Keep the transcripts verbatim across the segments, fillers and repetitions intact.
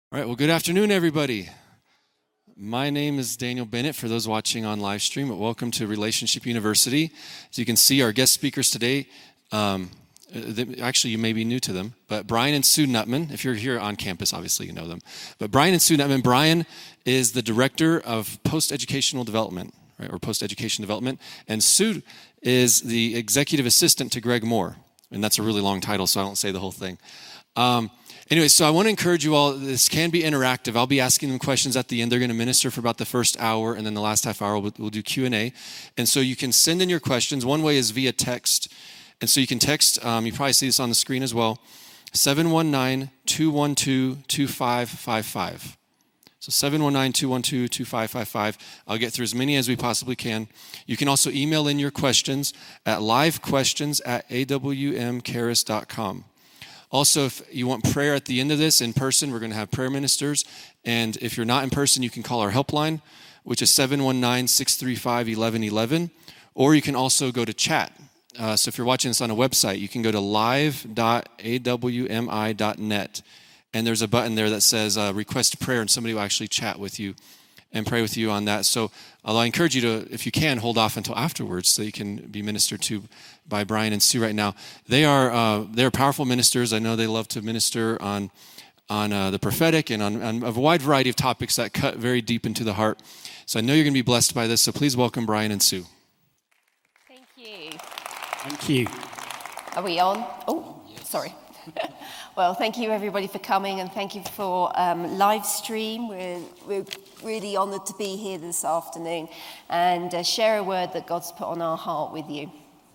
All right, well, good afternoon, everybody. My name is Daniel Bennett, for those watching on live stream, but welcome to Relationship University. As you can see, our guest speakers today, um, they, actually, you may be new to them, but Brian and Sue Nutman. If you're here on campus, obviously you know them. But Brian and Sue Nutman, Brian is the Director of Post-Educational Development, right, or Post-Education Development, and Sue is the Executive Assistant to Greg Moore, and that's a really long title, so I won't say the whole thing. Um, Anyway, so I want to encourage you all, this can be interactive. I'll be asking them questions at the end. They're going to minister for about the first hour, and then the last half hour we'll, we'll do Q and A. And so you can send in your questions. One way is via text. And so you can text, um, you probably see this on the screen as well, seven one nine, two one two, two five five five. So seven one nine, two one two, two five five five. I'll get through as many as we possibly can. You can also email in your questions at livequestions at a w m caris dot com. Also, if you want prayer at the end of this in person, we're going to have prayer ministers. And if you're not in person, you can call our helpline, which is seven one nine, six three five, one one one one. Or you can also go to chat. Uh, so if you're watching this on a website, you can go to live dot a w m i dot net. And there's a button there that says uh, request prayer, and somebody will actually chat with you and pray with you on that. So I encourage you to, if you can, hold off until afterwards so you can be ministered to by Brian and Sue right now. They are uh, they're powerful ministers. I know they love to minister on on uh, the prophetic and on, on a wide variety of topics that cut very deep into the heart. So I know you're going to be blessed by this. So please welcome Brian and Sue. Thank you. Thank you. Are we on? Oh, yes. Sorry. Well, thank you everybody for coming, and thank you for um, live stream. We're, we're really honoured to be here this afternoon and uh, share a word that God's put on our heart with you.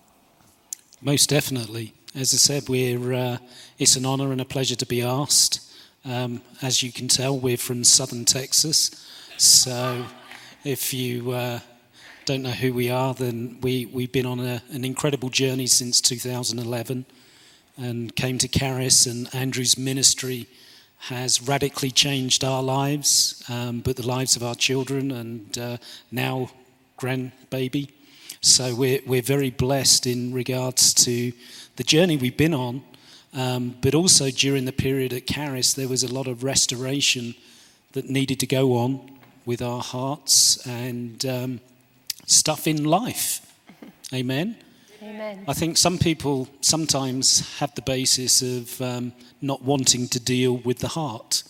Most definitely. As I said, we're, uh, it's an honour and a pleasure to be asked. Um, as you can tell, we're from southern Texas. So if you uh, don't know who we are, then we, we've been on a, an incredible journey since two thousand eleven and came to Caris, and Andrew's ministry has radically changed our lives, um, but the lives of our children and uh, now grandbaby. So we're, we're very blessed in regards to the journey we've been on, um, but also during the period at Caris, there was a lot of restoration that needed to go on with our hearts and um, stuff in life. Amen? Amen. I think some people sometimes have the basis of um, not wanting to deal with the heart.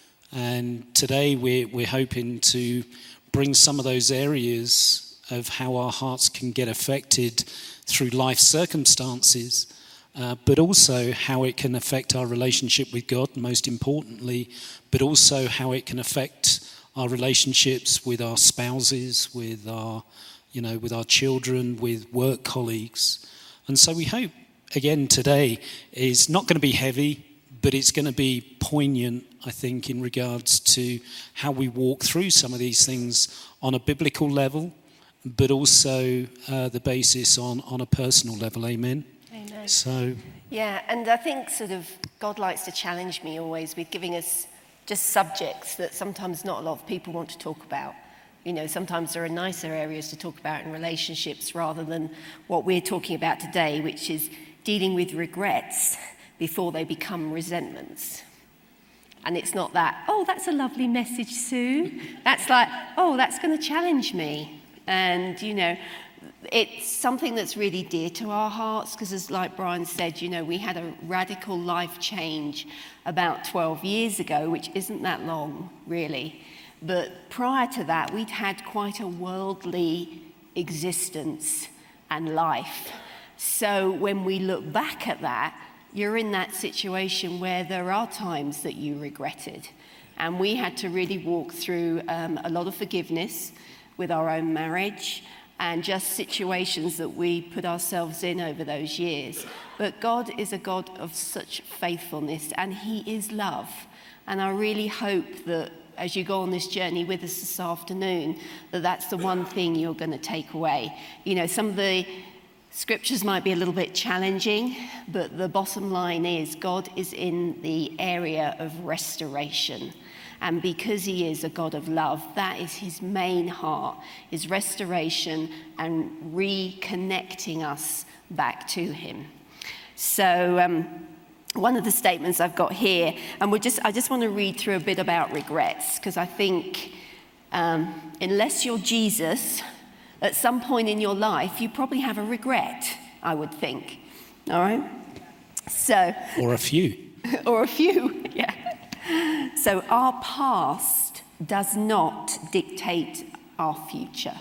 And today we're, we're hoping to bring some of those areas of how our hearts can get affected through life circumstances, uh, but also how it can affect our relationship with God, most importantly, but also how it can affect our relationships with our spouses, with our, you know, with our children, with work colleagues. And so we hope, again, today is not going to be heavy, but it's going to be poignant, I think, in regards to how we walk through some of these things on a biblical level, but also uh, the basis on, on a personal level. Amen? Amen. So, Yeah, and I think sort of God likes to challenge me always with giving us just subjects that sometimes not a lot of people want to talk about. You know, sometimes there are nicer areas to talk about in relationships rather than what we're talking about today, which is dealing with regrets before they become resentments. And it's not that, oh, that's a lovely message, Sue. That's like, oh, that's going to challenge me. And, you know, it's something that's really dear to our hearts because, as like Brian said, you know, we had a radical life change about twelve years ago, which isn't that long, really. But prior to that, we'd had quite a worldly existence and life. So when we look back at that, you're in that situation where there are times that you regretted. And we had to really walk through um, a lot of forgiveness with our own marriage and just situations that we put ourselves in over those years. But God is a God of such faithfulness, and He is love. And I really hope that as you go on this journey with us this afternoon, that that's the one thing you're going to take away. You know, some of the scriptures might be a little bit challenging, but the bottom line is God is in the area of restoration. And because he is a God of love, that is his main heart, is restoration and reconnecting us back to him. So um, one of the statements I've got here, and we're just, I just want to read through a bit about regrets, because I think um, unless you're Jesus, at some point in your life, you probably have a regret, I would think. All right? So. Or a few. Or a few, yeah. So our past does not dictate our future.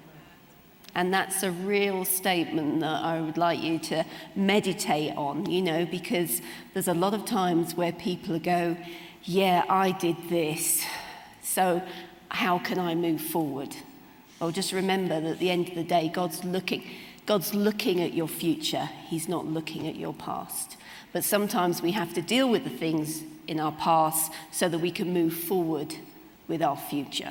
And that's a real statement that I would like you to meditate on, you know, because there's a lot of times where people go, yeah, I did this, so how can I move forward? Well, just remember that at the end of the day, God's looking, God's looking at your future. He's not looking at your past. But sometimes we have to deal with the things in our past so that we can move forward with our future.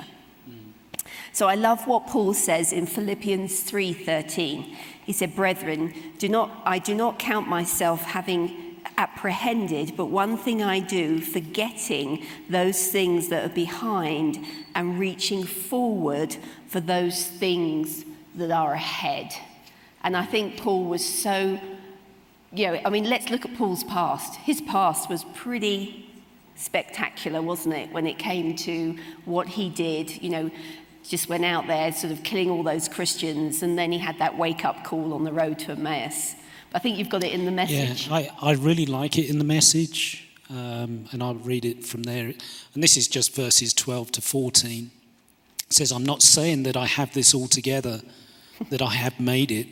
So I love what Paul says in Philippians three thirteen. He said, "Brethren, do not I do not count myself having apprehended, but one thing I do, forgetting those things that are behind and reaching forward for those things that are ahead." And I think Paul was so, you know, I mean, let's look at Paul's past. His past was pretty spectacular, wasn't it, when it came to what he did, you know, just went out there sort of killing all those Christians, and then he had that wake-up call on the road to Emmaus. But I think you've got it in the message. Yeah, I, I really like it in the message, um, and I'll read it from there. And this is just verses twelve to fourteen. It says, "I'm not saying that I have this all together, that I have made it,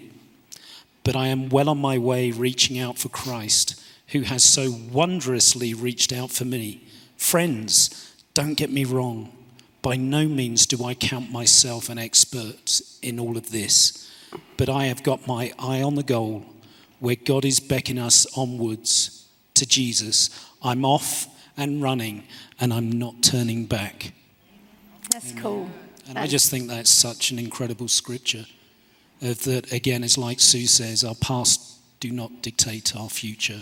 but I am well on my way reaching out for Christ, who has so wondrously reached out for me. Friends, don't get me wrong. By no means do I count myself an expert in all of this, but I have got my eye on the goal, where God is beckoning us onwards to Jesus. I'm off and running, and I'm not turning back." That's Amen. Cool. And I just think that's such an incredible scripture. Of that, again, it's like Sue says, our past do not dictate our future.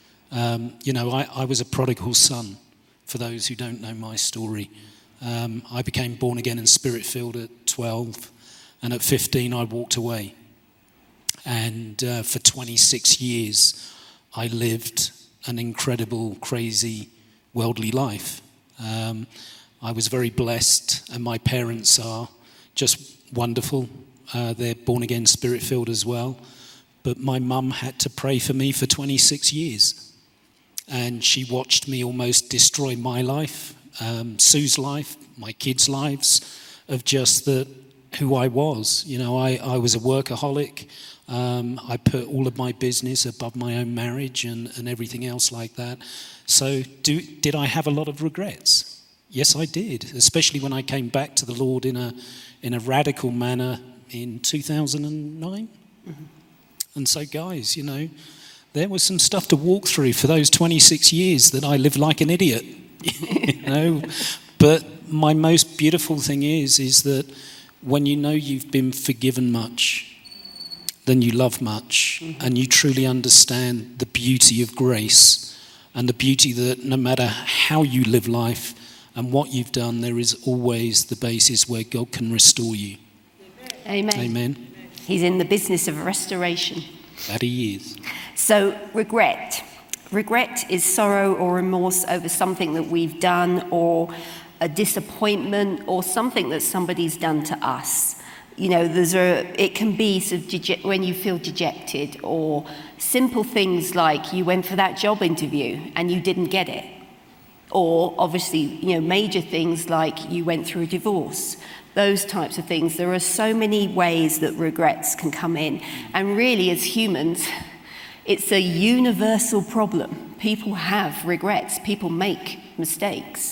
Um, you know, I, I was a prodigal son, for those who don't know my story. Um, I became born again and spirit-filled at twelve, and at fifteen I walked away. And uh, for twenty-six years I lived an incredible, crazy, worldly life. Um, I was very blessed, and my parents are just wonderful. Uh, they're born again, spirit-filled as well. But my mum had to pray for me for twenty-six years. And she watched me almost destroy my life, um, Sue's life, my kids' lives, of just the, who I was. You know, I, I was a workaholic. Um, I put all of my business above my own marriage and, and everything else like that. So do, did I have a lot of regrets? Yes, I did, especially when I came back to the Lord in a, in a radical manner in two thousand nine. Mm-hmm. And so, guys, you know, there was some stuff to walk through for those twenty-six years that I lived like an idiot, you know. But my most beautiful thing is, is that when you know you've been forgiven much, then you love much, mm-hmm. and you truly understand the beauty of grace and the beauty that no matter how you live life and what you've done, there is always the basis where God can restore you. Amen. Amen. He's in the business of restoration. That he is. So, regret. Regret is sorrow or remorse over something that we've done, or a disappointment, or something that somebody's done to us. You know, there's a. It can be sort of dege- when you feel dejected, or simple things like you went for that job interview and you didn't get it, or obviously, you know, major things like you went through a divorce. Those types of things. There are so many ways that regrets can come in. And really, as humans, it's a universal problem. People have regrets. People make mistakes.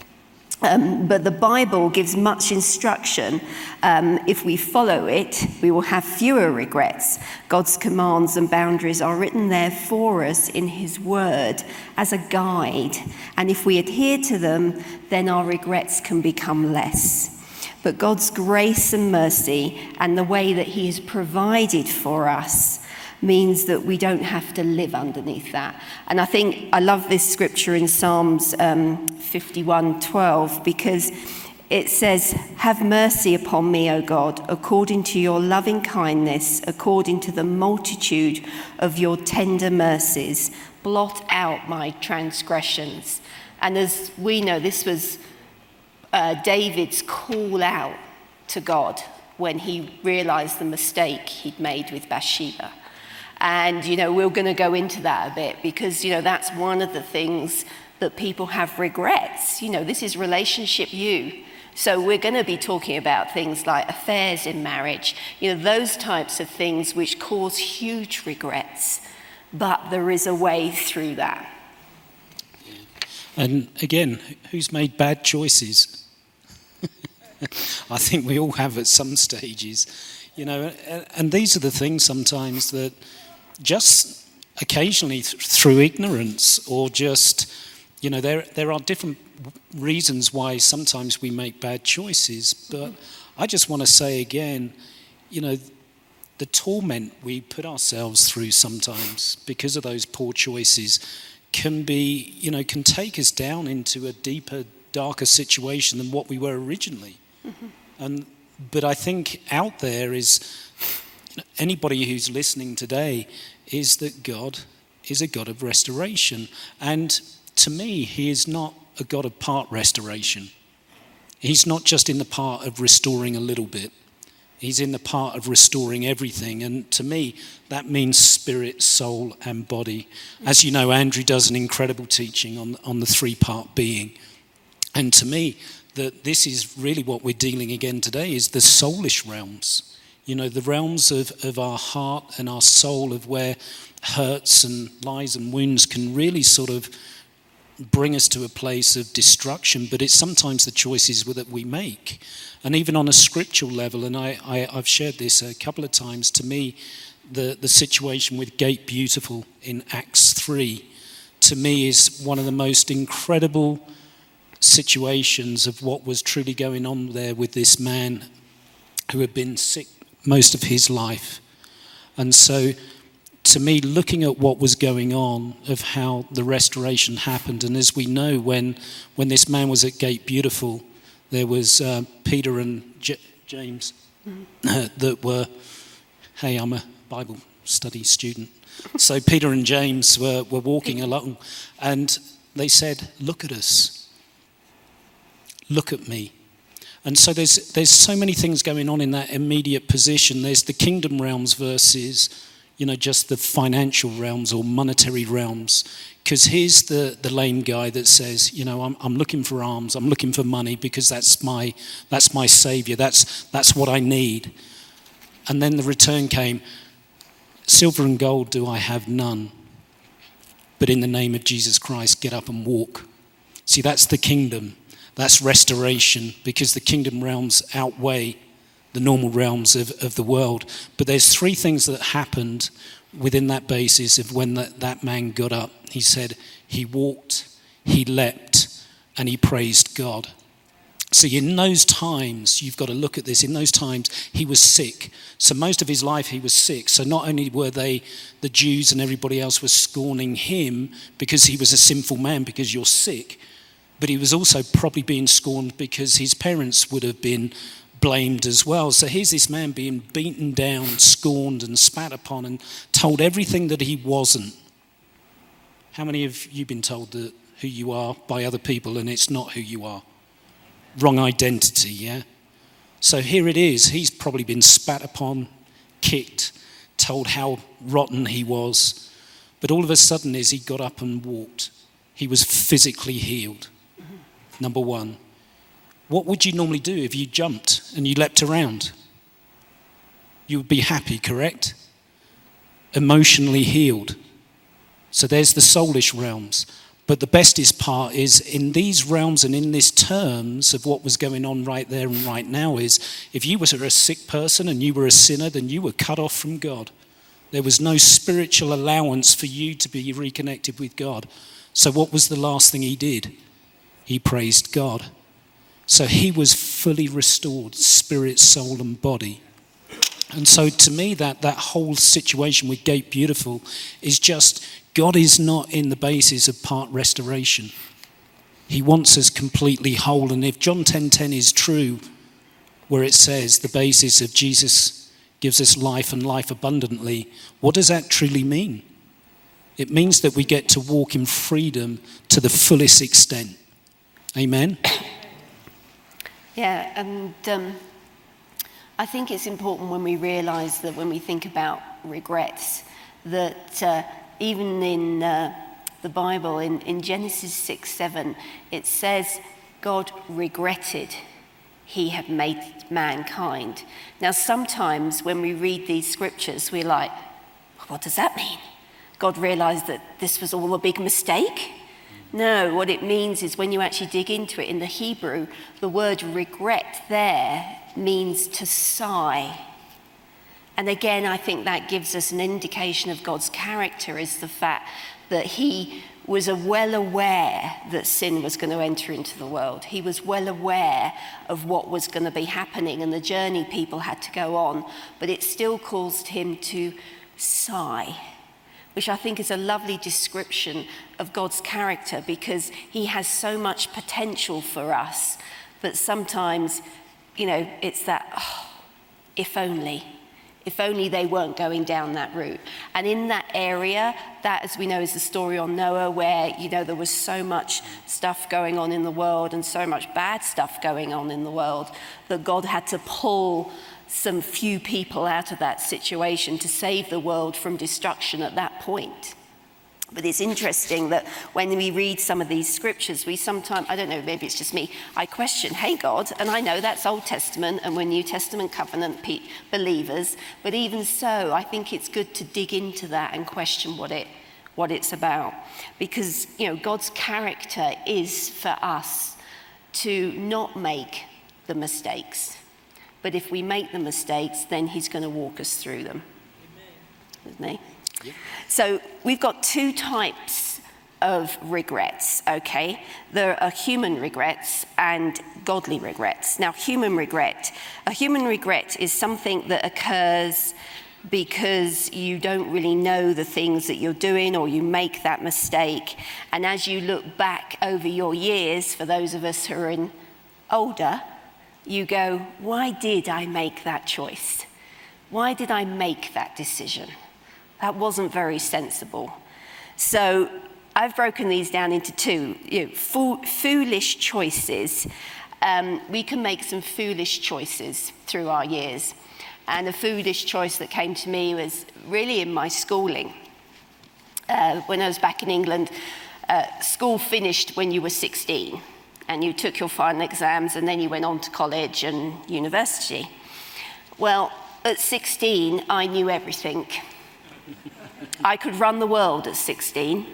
Um, but the Bible gives much instruction. Um, if we follow it, we will have fewer regrets. God's commands and boundaries are written there for us in his word as a guide. And if we adhere to them, then our regrets can become less. But God's grace and mercy and the way that he has provided for us means that we don't have to live underneath that. And I think I love this scripture in Psalms um, fifty-one twelve, because it says, "Have mercy upon me, O God, according to your loving kindness, according to the multitude of your tender mercies. Blot out my transgressions." And as we know, this was uh, David's call out to God when he realized the mistake he'd made with Bathsheba. And, you know, we're going to go into that a bit because, you know, that's one of the things that people have regrets. You know, this is relationship you. So we're going to be talking about things like affairs in marriage, you know, those types of things which cause huge regrets. But there is a way through that. And again, who's made bad choices? I think we all have at some stages, you know, and these are the things sometimes that just occasionally th- through ignorance or just, you know, there there are different reasons why sometimes we make bad choices. But I just want to say again, you know, the torment we put ourselves through sometimes because of those poor choices can be, you know, can take us down into a deeper, darker situation than what we were originally. Mm-hmm. And but I think out there is anybody who's listening today is that God is a God of restoration. And to me, he is not a God of part restoration. He's not just in the part of restoring a little bit. He's in the part of restoring everything. And to me, that means spirit, soul, and body. As you know, Andrew does an incredible teaching on, on the three-part being. And to me, that this is really what we're dealing again today is the soulish realms. You know, the realms of, of our heart and our soul, of where hurts and lies and wounds can really sort of bring us to a place of destruction. But it's sometimes the choices that we make. And even on a scriptural level, and I, I, I've shared this a couple of times, to me, the, the situation with Gate Beautiful in Acts three, to me is one of the most incredible situations of what was truly going on there with this man who had been sick most of his life. And so to me, looking at what was going on, of how the restoration happened, and as we know, when when this man was at Gate Beautiful, there was uh, Peter and J- James mm-hmm. uh, that were, hey, I'm a Bible study student. So Peter and James were, were walking along, and they said, "Look at us. Look at me." And so there's there's so many things going on in that immediate position. There's the kingdom realms versus, you know, just the financial realms or monetary realms. Because here's the, the lame guy that says, you know, I'm I'm looking for alms, I'm looking for money because that's my that's my savior, that's that's what I need. And then the return came, "Silver and gold do I have none, but in the name of Jesus Christ, get up and walk." See, that's the kingdom. That's restoration, because the kingdom realms outweigh the normal realms of, of the world. But there's three things that happened within that basis of when that, that man got up. He said he walked, he leapt, and he praised God. So in those times, you've got to look at this, in those times he was sick. So most of his life he was sick. So not only were they, the Jews and everybody else was scorning him because he was a sinful man, because you're sick, but he was also probably being scorned because his parents would have been blamed as well. So here's this man being beaten down, scorned and spat upon and told everything that he wasn't. How many of you been told that who you are by other people and it's not who you are? Wrong identity, yeah? So here it is. He's probably been spat upon, kicked, told how rotten he was. But all of a sudden, as he got up and walked, he was physically healed. Number one. What would you normally do if you jumped and you leapt around? You would be happy, correct? Emotionally healed. So there's the soulish realms. But the bestest part is in these realms and in these terms of what was going on right there and right now is if you were a sick person and you were a sinner, then you were cut off from God. There was no spiritual allowance for you to be reconnected with God. So what was the last thing he did? He praised God. So he was fully restored, spirit, soul, and body. And so to me, that, that whole situation with Gate Beautiful is just, God is not in the basis of part restoration. He wants us completely whole. And if John ten ten is true, where it says the basis of Jesus gives us life and life abundantly, what does that truly mean? It means that we get to walk in freedom to the fullest extent. Amen? Yeah, and um, I think it's important when we realise that when we think about regrets, that uh, even in uh, the Bible, in, in Genesis six seven, it says God regretted he had made mankind. Now, sometimes when we read these scriptures, we're like, what does that mean? God realised that this was all a big mistake? No, what it means is when you actually dig into it in the Hebrew, the word regret there means to sigh. And again, I think that gives us an indication of God's character, is the fact that he was well aware that sin was going to enter into the world. He was well aware of what was going to be happening and the journey people had to go on, but it still caused him to sigh, which I think is a lovely description of God's character, because he has so much potential for us, but sometimes, you know, it's that, oh, if only. If only they weren't going down that route. And in that area, that, as we know, is the story on Noah, where, you know, there was so much stuff going on in the world and so much bad stuff going on in the world that God had to pull some few people out of that situation to save the world from destruction at that point. But it's interesting that when we read some of these scriptures, we sometimes, I don't know, maybe it's just me, I question, hey God, and I know that's Old Testament and we're New Testament covenant pe- believers, but even so, I think it's good to dig into that and question what it what it's about. Because, you know, God's character is for us to not make the mistakes. But if we make the mistakes, then he's going to walk us through them. Amen. Isn't he? Yeah. So we've got two types of regrets, okay? There are human regrets and godly regrets. Now, human regret. A human regret is something that occurs because you don't really know the things that you're doing, or you make that mistake. And as you look back over your years, for those of us who are in older, you go, why did I make that choice? Why did I make that decision? That wasn't very sensible. So I've broken these down into two. You know, fo- foolish choices. Um, we can make some foolish choices through our years. And a foolish choice that came to me was really in my schooling. Uh, when I was back in England, uh, school finished when you were sixteen. And you took your final exams, and then you went on to college and university. Well, at sixteen, I knew everything. I could run the world at sixteen.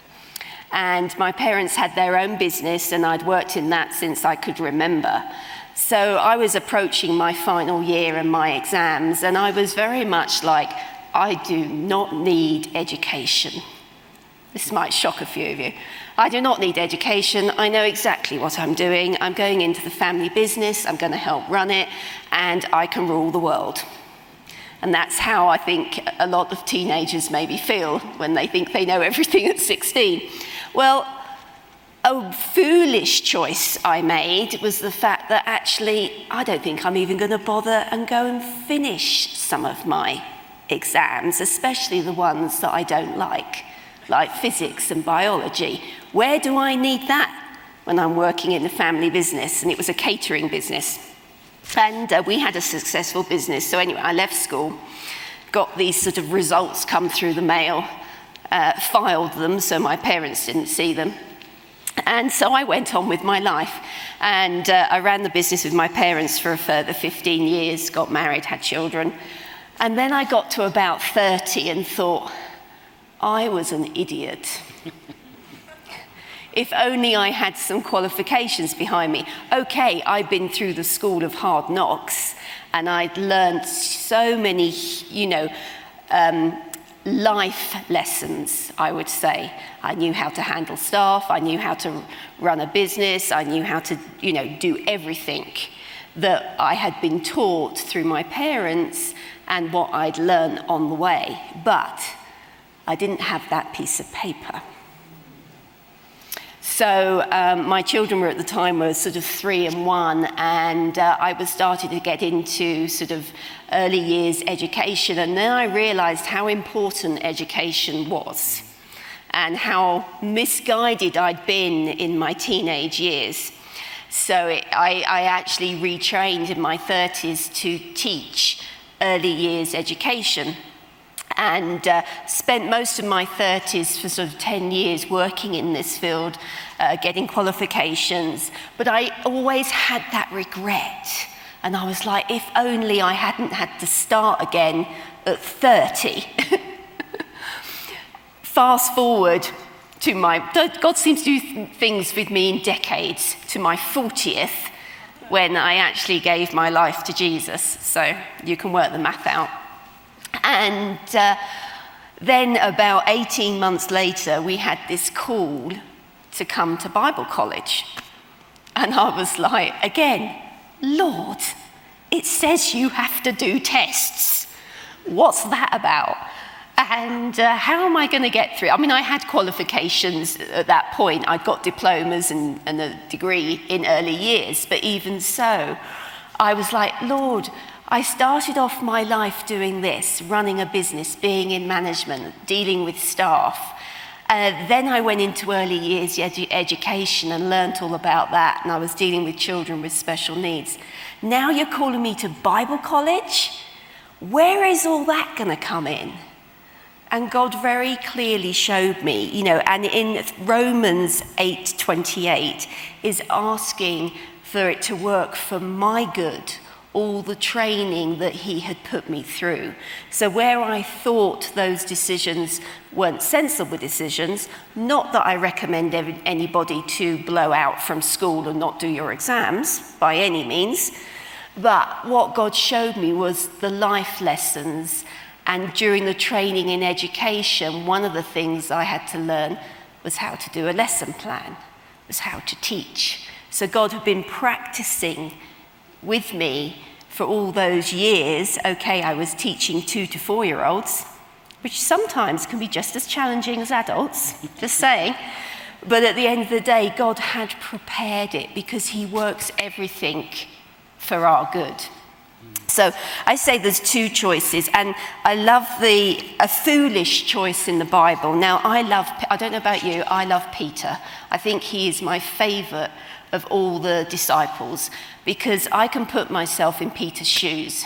And my parents had their own business, and I'd worked in that since I could remember. So I was approaching my final year and my exams, and I was very much like, I do not need education. This might shock a few of you. I do not need education. I know exactly what I'm doing. I'm going into the family business. I'm going to help run it, and I can rule the world. And that's how I think a lot of teenagers maybe feel when they think they know everything at sixteen. Well, a foolish choice I made was the fact that actually I don't think I'm even going to bother and go and finish some of my exams, especially the ones that I don't like, like physics and biology. Where do I need that when I'm working in the family business? And it was a catering business. And uh, we had a successful business. So anyway, I left school, got these sort of results come through the mail, uh, filed them so my parents didn't see them. And so I went on with my life. And uh, I ran the business with my parents for a further fifteen years, got married, had children. And then I got to about thirty and thought, I was an idiot. If only I had some qualifications behind me. Okay, I'd been through the school of hard knocks, and I'd learned so many, you know, um, life lessons, I would say. I knew how to handle staff, I knew how to run a business, I knew how to, you know, do everything that I had been taught through my parents and what I'd learned on the way. But I didn't have that piece of paper. So um, my children were at the time were sort of three and one, and uh, I was starting to get into sort of early years education, and then I realized how important education was and how misguided I'd been in my teenage years. So it, I, I actually retrained in my thirties to teach early years education, and uh, spent most of my thirties for sort of ten years working in this field, uh, getting qualifications. But I always had that regret. And I was like, if only I hadn't had to start again at thirty. Fast forward to my, God seems to do things with me in decades, to my fortieth, when I actually gave my life to Jesus. So you can work the math out. And uh, then about eighteen months later, we had this call to come to Bible college. And I was like, again, Lord, it says you have to do tests. What's that about? And uh, how am I going to get through? I mean, I had qualifications at that point. I'd got diplomas and, and a degree in early years. But even so, I was like, Lord, I started off my life doing this, running a business, being in management, dealing with staff. Uh, then I went into early years edu- education and learnt all about that, and I was dealing with children with special needs. Now you're calling me to Bible college? Where is all that going to come in? And God very clearly showed me, you know, and in Romans eight twenty-eight is asking for it to work for my good, all the training that he had put me through. So where I thought those decisions weren't sensible decisions, not that I recommend anybody to blow out from school and not do your exams by any means, but what God showed me was the life lessons. And during the training in education, one of the things I had to learn was how to do a lesson plan, was how to teach. So God had been practicing with me for all those years. Okay, I was teaching two to four-year-olds, which sometimes can be just as challenging as adults, just saying. But at the end of the day, God had prepared it because he works everything for our good. So I say there's two choices, and I love the a foolish choice in the Bible. Now, I love, I don't know about you, I love Peter. I think he is my favorite of all the disciples because I can put myself in Peter's shoes.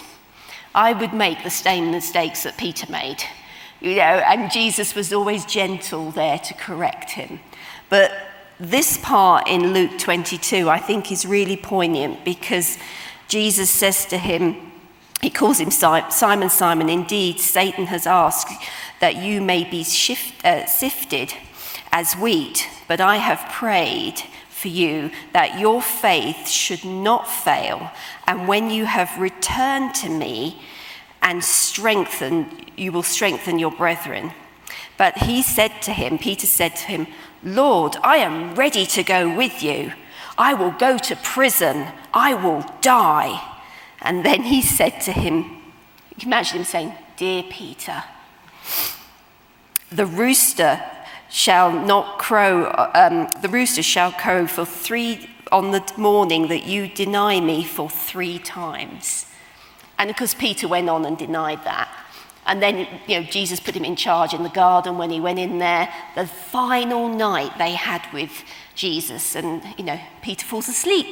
I would make the same mistakes that Peter made, you know, and Jesus was always gentle there to correct him. But this part in Luke twenty-two, I think is really poignant because Jesus says to him, he calls him Simon, Simon, indeed, Satan has asked that you may be shift, uh, sifted as wheat, but I have prayed for you that your faith should not fail. And when you have returned to me and strengthen, you will strengthen your brethren. But he said to him, Peter said to him, Lord, I am ready to go with you. I will go to prison. I will die. And then he said to him, you can imagine him saying, dear Peter, the rooster shall not crow, um, the rooster shall crow for three on the morning that you deny me for three times. And of course, Peter went on and denied that. And then, you know, Jesus put him in charge in the garden when he went in there. The final night they had with Jesus, and, you know, Peter falls asleep.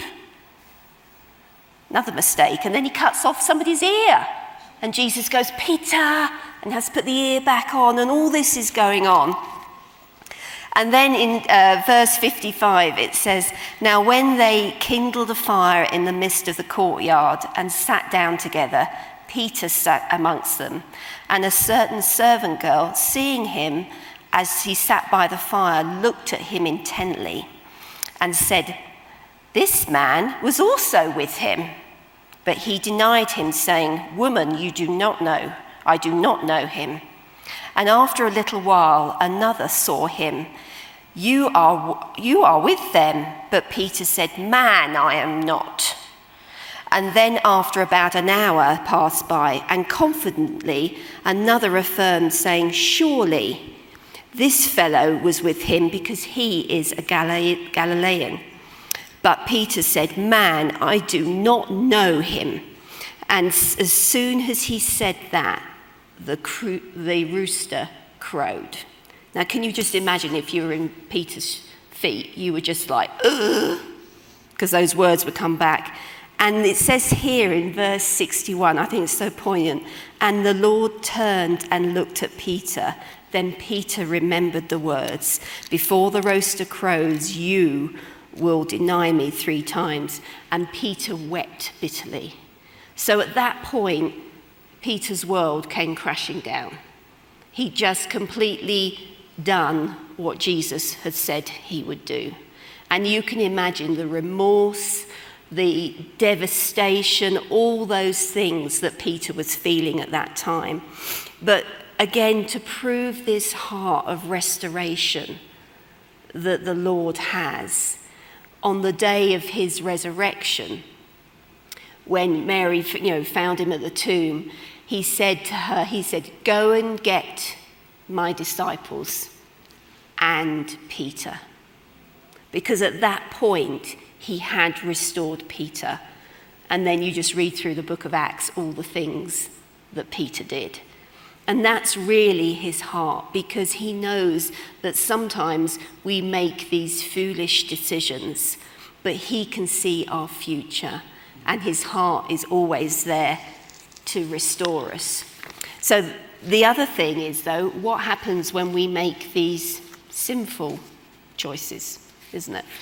Another mistake, and then he cuts off somebody's ear. And Jesus goes, Peter, and has to put the ear back on, and all this is going on. And then in uh, verse fifty-five, it says, now when they kindled a fire in the midst of the courtyard and sat down together, Peter sat amongst them. And a certain servant girl, seeing him as he sat by the fire, looked at him intently and said, this man was also with him. But he denied him, saying, woman, you do not know. I do not know him. And after a little while, another saw him. You are, you are with them. But Peter said, man, I am not. And then after about an hour passed by, and confidently another affirmed, saying, surely This fellow was with him because he is a Galile- Galilean. But Peter said, man, I do not know him. And as soon as he said that, the, cro- the rooster crowed. Now, can you just imagine if you were in Peter's feet, you were just like, ugh, because those words would come back. And it says here in verse sixty-one, I think it's so poignant, and the Lord turned and looked at Peter. Then Peter remembered the words, before the rooster crows, you will deny me three times. And Peter wept bitterly. So at that point, Peter's world came crashing down. He'd just completely done what Jesus had said he would do. And you can imagine the remorse, the devastation, all those things that Peter was feeling at that time. But again, to prove this heart of restoration that the Lord has, on the day of his resurrection, when Mary, you know, found him at the tomb, he said to her, he said, go and get my disciples and Peter. Because at that point, he had restored Peter. And then you just read through the book of Acts, all the things that Peter did. And that's really his heart, because he knows that sometimes we make these foolish decisions, but he can see our future, and his heart is always there to restore us. So the other thing is, though, what happens when we make these sinful choices, isn't it?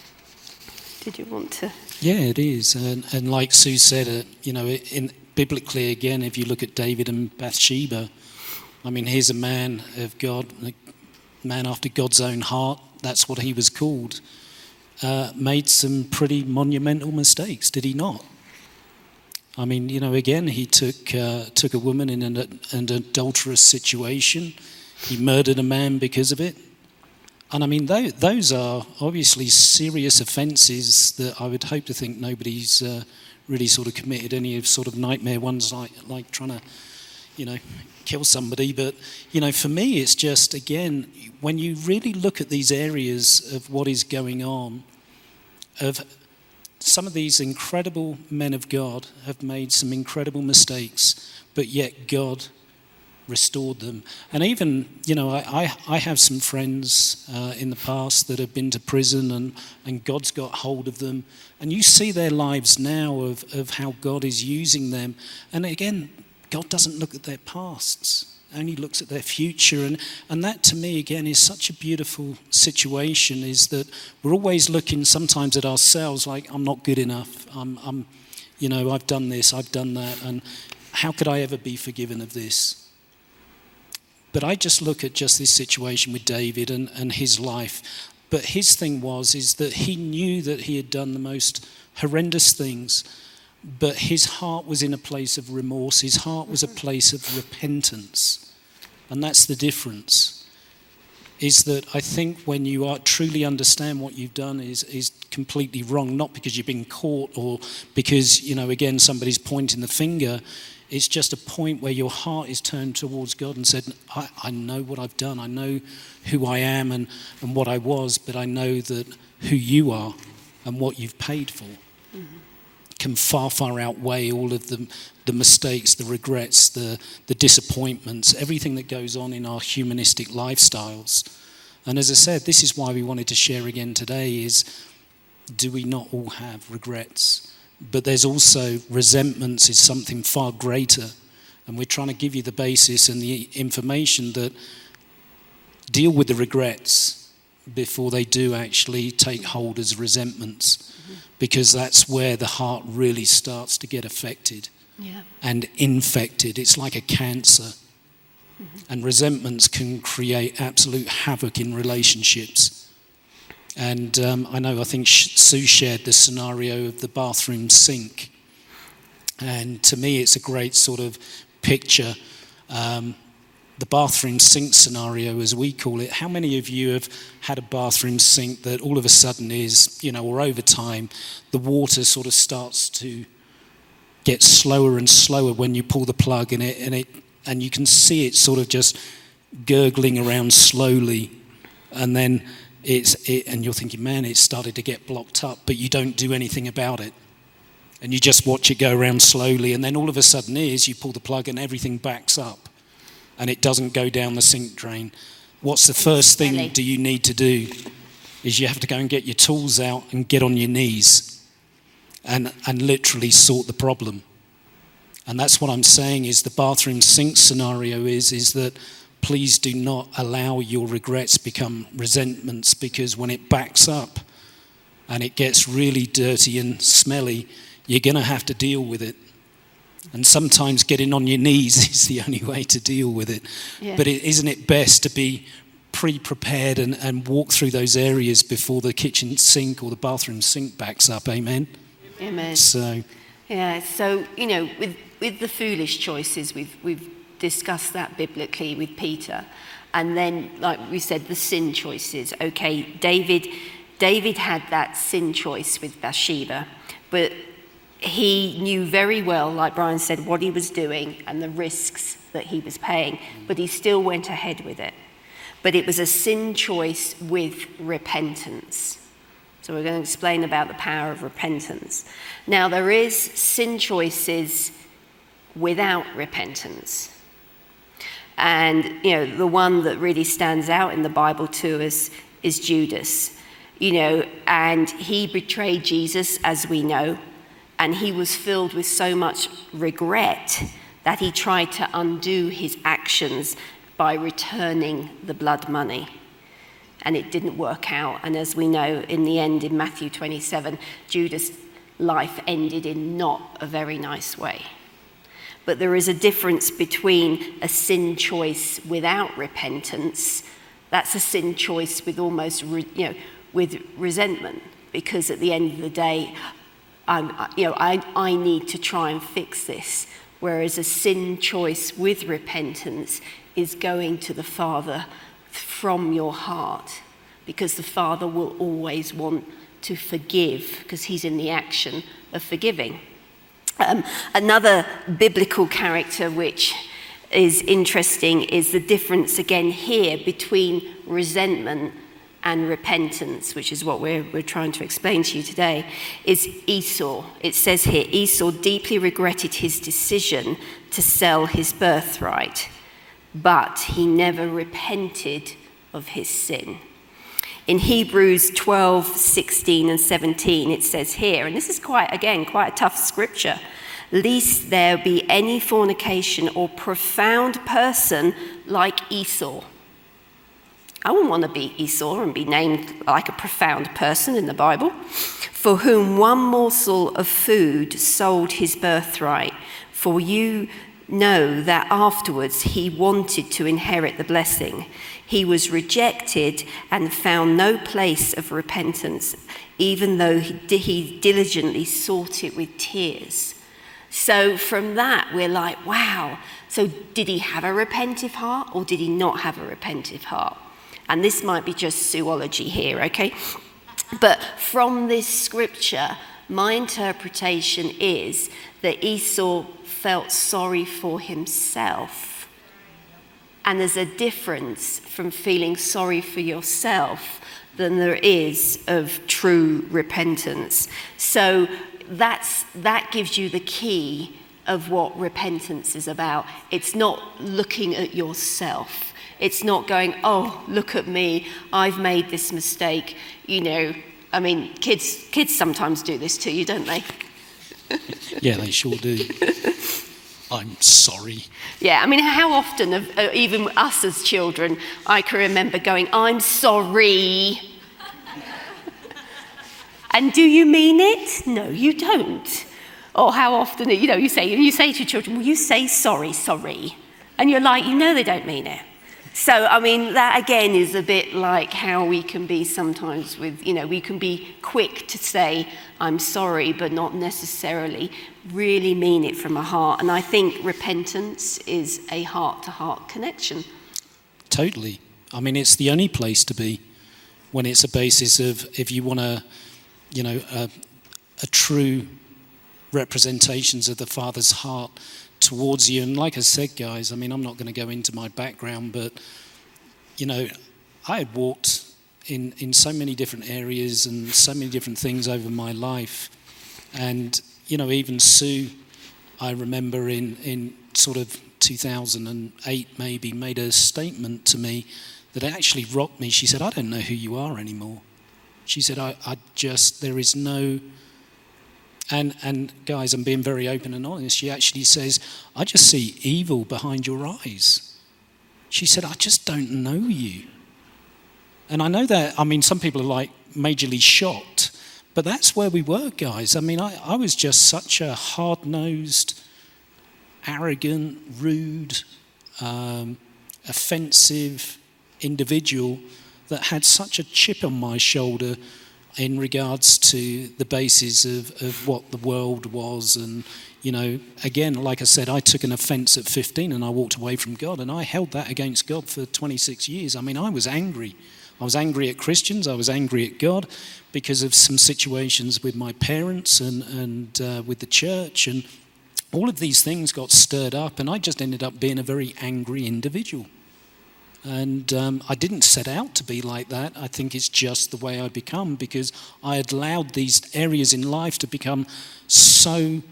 Did you want to? Yeah, it is. And, and like Sue said, uh, you know, in biblically, again, if you look at David and Bathsheba, I mean, here's a man of God, a man after God's own heart. That's what he was called. Uh, made some pretty monumental mistakes, did he not? I mean, you know, again, he took uh, took a woman in an, an adulterous situation. He murdered a man because of it. And I mean, those, those are obviously serious offences that I would hope to think nobody's uh, really sort of committed any of sort of nightmare ones like, like trying to, you know, kill somebody. But, you know, for me, it's just, again, when you really look at these areas of what is going on, of some of these incredible men of God have made some incredible mistakes, but yet God restored them. And even, you know, I, I, I have some friends uh, in the past that have been to prison, and, and God's got hold of them. And you see their lives now of, of how God is using them. And again, God doesn't look at their pasts, only looks at their future. And, and that to me, again, is such a beautiful situation, is that we're always looking sometimes at ourselves like, I'm not good enough. I'm, I'm you know, I've done this, I've done that. And how could I ever be forgiven of this? But I just look at just this situation with David and, and his life. But his thing was, is that he knew that he had done the most horrendous things, but his heart was in a place of remorse. His heart was a place of repentance. And that's the difference, is that I think when you are truly understand what you've done is, is completely wrong, not because you've been caught or because, you know, again, somebody's pointing the finger. It's just a point where your heart is turned towards God and said, I, I know what I've done. I know who I am and, and what I was, but I know that who you are and what you've paid for mm-hmm. can far, far outweigh all of the, the mistakes, the regrets, the, the disappointments, everything that goes on in our humanistic lifestyles. And as I said, this is why we wanted to share again today is, do we not all have regrets? But there's also resentments is something far greater. And we're trying to give you the basis and the information that deal with the regrets before they do actually take hold as resentments. Mm-hmm. Because that's where the heart really starts to get affected yeah. and infected. It's like a cancer. Mm-hmm. And resentments can create absolute havoc in relationships. And um, I know, I think Sue shared the scenario of the bathroom sink. And to me, it's a great sort of picture. Um, the bathroom sink scenario, as we call it. How many of you have had a bathroom sink that all of a sudden is, you know, or over time, the water sort of starts to get slower and slower when you pull the plug in it, and it, and you can see it sort of just gurgling around slowly, and then it's it, and you're thinking, man, it's started to get blocked up, but you don't do anything about it. And you just watch it go around slowly, and then all of a sudden is you pull the plug and everything backs up, and it doesn't go down the sink drain. What's the first thing do you need to do? Is you have to go and get your tools out and get on your knees and, and literally sort the problem. And that's what I'm saying is the bathroom sink scenario is, is that please do not allow your regrets become resentments, because when it backs up and it gets really dirty and smelly, you're going to have to deal with it. And sometimes getting on your knees is the only way to deal with it. Yeah. But it, isn't it best to be pre-prepared and, and walk through those areas before the kitchen sink or the bathroom sink backs up? Amen? Amen. So, yeah, so, you know, with, with the foolish choices, we've, we've discussed that biblically with Peter. And then, like we said, the sin choices. Okay, David, David had that sin choice with Bathsheba, but he knew very well, like Brian said, what he was doing and the risks that he was paying, but he still went ahead with it. But it was a sin choice with repentance. So we're going to explain about the power of repentance. Now, there is sin choices without repentance. And, you know, the one that really stands out in the Bible to us is Judas. You know, and he betrayed Jesus, as we know, and he was filled with so much regret that he tried to undo his actions by returning the blood money. And it didn't work out. And as we know, in the end, in Matthew twenty-seven, Judas' life ended in not a very nice way. But there is a difference between a sin choice without repentance. That's a sin choice with almost, re, you know, with resentment. Because at the end of the day, I'm, you know, I, I need to try and fix this. Whereas a sin choice with repentance is going to the Father from your heart, because the Father will always want to forgive, because he's in the action of forgiving. Um, another biblical character which is interesting is the difference again here between resentment and repentance, which is what we're, we're trying to explain to you today, is Esau. It says here, Esau deeply regretted his decision to sell his birthright, but he never repented of his sin. In Hebrews twelve, sixteen and seventeen, it says here, and this is quite, again, quite a tough scripture, lest there be any fornication or profound person like Esau. I wouldn't want to be Esau and be named like a profound person in the Bible, for whom one morsel of food sold his birthright. For you know that afterwards he wanted to inherit the blessing. He was rejected and found no place of repentance, even though he, he diligently sought it with tears. So from that, we're like, wow. So did he have a repentive heart or did he not have a repentive heart? And this might be just zoology here, okay? But from this scripture, my interpretation is that Esau felt sorry for himself. And there's a difference from feeling sorry for yourself than there is of true repentance. So that's, that gives you the key of what repentance is about. It's not looking at yourself. It's not going, oh, look at me, I've made this mistake. You know, I mean, kids kids sometimes do this to you, don't they? Yeah, they sure do. I'm sorry. Yeah, I mean, how often, of, uh, even us as children, I can remember going, I'm sorry. And do you mean it? No, you don't. Or how often, you know, you say, you say to your children, will you say sorry, sorry? And you're like, you know they don't mean it. So, I mean, that again is a bit like how we can be sometimes with, you know, we can be quick to say, I'm sorry, but not necessarily really mean it from a heart. And I think repentance is a heart-to-heart connection. Totally. I mean, it's the only place to be when it's a basis of, if you want to, you know, a, a true representations of the Father's heart towards you. And like I said, guys, I mean, I'm not going to go into my background, but, you know, I had walked in, in so many different areas and so many different things over my life. And, you know, even Sue, I remember in, in sort of two thousand eight maybe, made a statement to me that actually rocked me. She said, I don't know who you are anymore. She said, I, I just, there is no... And, and guys, I'm being very open and honest. She actually says, I just see evil behind your eyes. She said, I just don't know you. And I know that, I mean, some people are like majorly shocked, but that's where we were, guys. I mean, I, I was just such a hard-nosed, arrogant, rude, um, offensive individual that had such a chip on my shoulder in regards to the basis of, of what the world was. And, you know, again, like I said, I took an offence at fifteen and I walked away from God, and I held that against God for twenty-six years. I mean, I was angry. I was angry at Christians. I was angry at God because of some situations with my parents and, and uh, with the church. And all of these things got stirred up, and I just ended up being a very angry individual. And um, I didn't set out to be like that. I think it's just the way I become, because I had allowed these areas in life to become so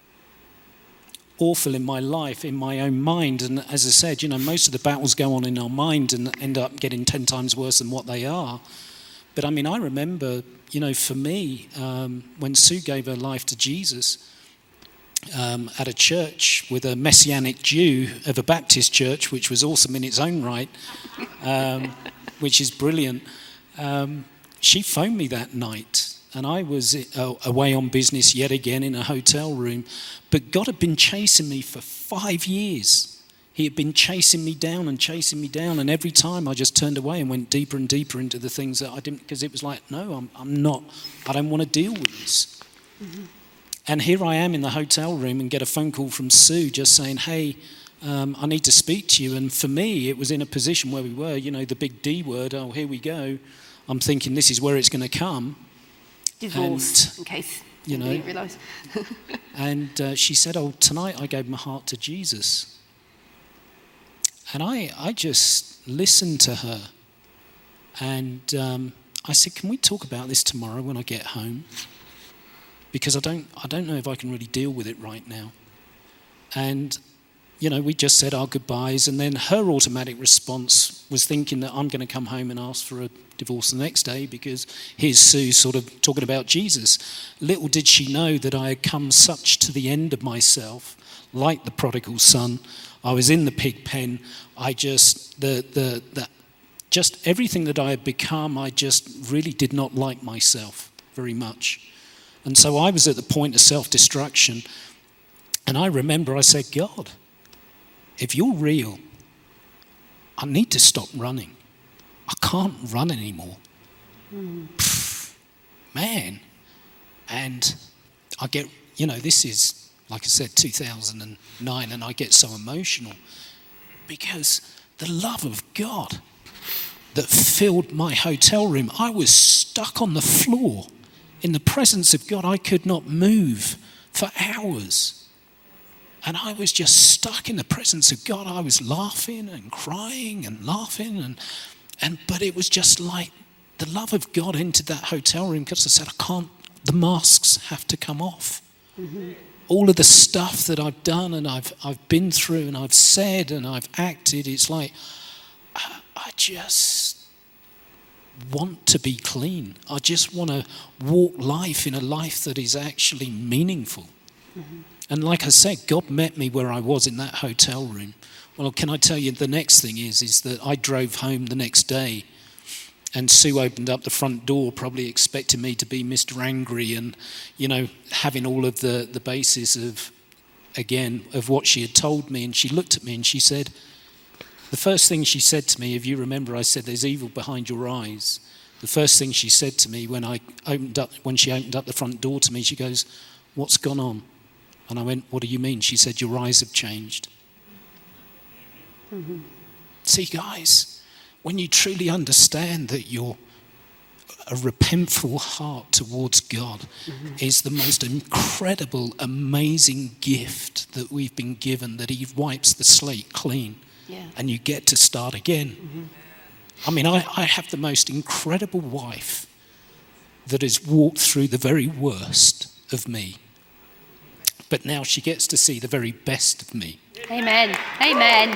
awful in my life, in my own mind. And as I said, you know, most of the battles go on in our mind and end up getting ten times worse than what they are. But I mean, I remember, you know, for me, um, when Sue gave her life to Jesus, Um, at a church with a Messianic Jew of a Baptist church, which was awesome in its own right, um, which is brilliant. Um, she phoned me that night, and I was uh, away on business yet again in a hotel room. But God had been chasing me for five years. He had been chasing me down and chasing me down, and every time I just turned away and went deeper and deeper into the things that I didn't, because it was like, no, I'm, I'm not, I don't want to deal with this. Mm-hmm. And here I am in the hotel room and get a phone call from Sue just saying, hey, um, I need to speak to you. And for me, it was in a position where we were, you know, the big D word, oh, here we go. I'm thinking this is where it's going to come. Divorce, and, in case you know, didn't realise. And uh, she said, oh, tonight I gave my heart to Jesus. And I, I just listened to her. And um, I said, can we talk about this tomorrow when I get home? Because I don't, I don't know if I can really deal with it right now. And, you know, we just said our goodbyes, and then her automatic response was thinking that I'm going to come home and ask for a divorce the next day because here's Sue sort of talking about Jesus. Little did she know that I had come such to the end of myself, like the prodigal son. I was in the pig pen. I just, the, the, the, just everything that I had become, I just really did not like myself very much. And so I was at the point of self-destruction. And I remember I said, God, if you're real, I need to stop running. I can't run anymore. Mm. Pff, man. And I get, you know, this is, like I said, two thousand nine, and I get so emotional because the love of God that filled my hotel room, I was stuck on the floor. In the presence of God, I could not move for hours. And I was just stuck in the presence of God. I was laughing and crying and laughing. And, and but it was just like the love of God entered that hotel room because I said, I can't, the masks have to come off. Mm-hmm. All of the stuff that I've done and I've, I've been through and I've said and I've acted, it's like, I, I just... want to be clean. I just want to walk life in a life that is actually meaningful. Mm-hmm. And like I said, God met me where I was in that hotel room. Well, can I tell you, the next thing is, is that I drove home the next day and Sue opened up the front door, probably expecting me to be Mister Angry and, you know, having all of the, the basis of, again, of what she had told me. And she looked at me and she said, the first thing she said to me, if you remember, I said, there's evil behind your eyes. The first thing she said to me when I opened up, when she opened up the front door to me, she goes, what's gone on? And I went, what do you mean? She said, your eyes have changed. Mm-hmm. See, guys, when you truly understand that you're a repentful heart towards God mm-hmm. is the most incredible, amazing gift that we've been given, that he wipes the slate clean yeah. and you get to start again. Mm-hmm. I mean, I, I have the most incredible wife that has walked through the very worst of me. But now she gets to see the very best of me. Amen. Amen.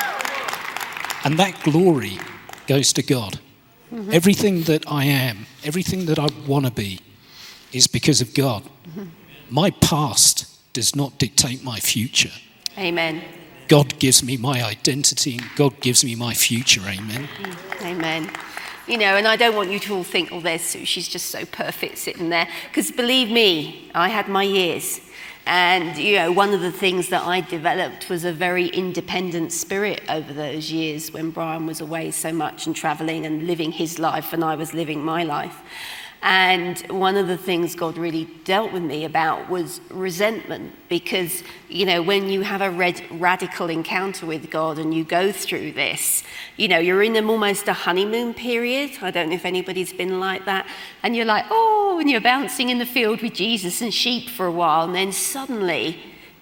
And that glory goes to God. Mm-hmm. Everything that I am, everything that I want to be is because of God. Mm-hmm. My past does not dictate my future. Amen. God gives me my identity and God gives me my future. Amen. Amen. You know, and I don't want you to all think, oh, there's Sue, she's just so perfect sitting there. Because believe me, I had my years. And, you know, one of the things that I developed was a very independent spirit over those years when Brian was away so much and traveling and living his life and I was living my life. And one of the things God really dealt with me about was resentment, because, you know, when you have a red, radical encounter with God and you go through this, you know, you're in a, almost a honeymoon period. I don't know if anybody's been like that. And you're like, oh, and you're bouncing in the field with Jesus and sheep for a while. And then suddenly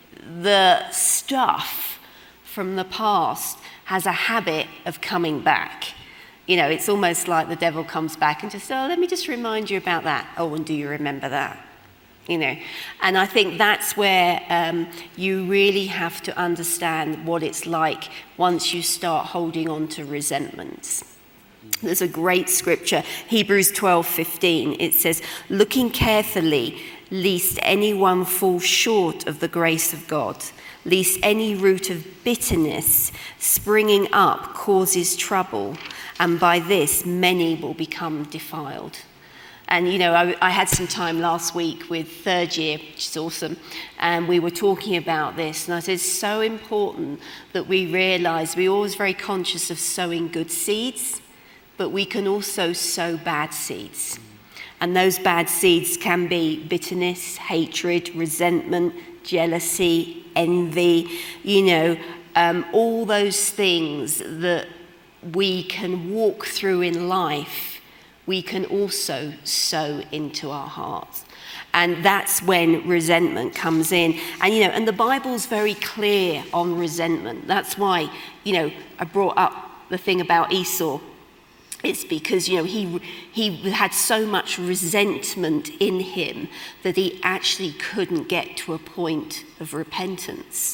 the stuff from the past has a habit of coming back. You know, it's almost like the devil comes back and just, oh, let me just remind you about that. Oh, and do you remember that? You know, and I think that's where um, you really have to understand what it's like once you start holding on to resentments. There's a great scripture, Hebrews twelve fifteen. It says, looking carefully, lest anyone fall short of the grace of God, lest any root of bitterness springing up causes trouble, and by this many will become defiled. And, you know, I, I had some time last week with third year, which is awesome, and we were talking about this. And I said, it's so important that we realise we're always very conscious of sowing good seeds, but we can also sow bad seeds. And those bad seeds can be bitterness, hatred, resentment, jealousy, envy, you know, um, all those things that we can walk through in life, we can also sow into our hearts. And that's when resentment comes in. And, you know, and the Bible's very clear on resentment. That's why, you know, I brought up the thing about Esau. It's because, you know, he he had so much resentment in him that he actually couldn't get to a point of repentance.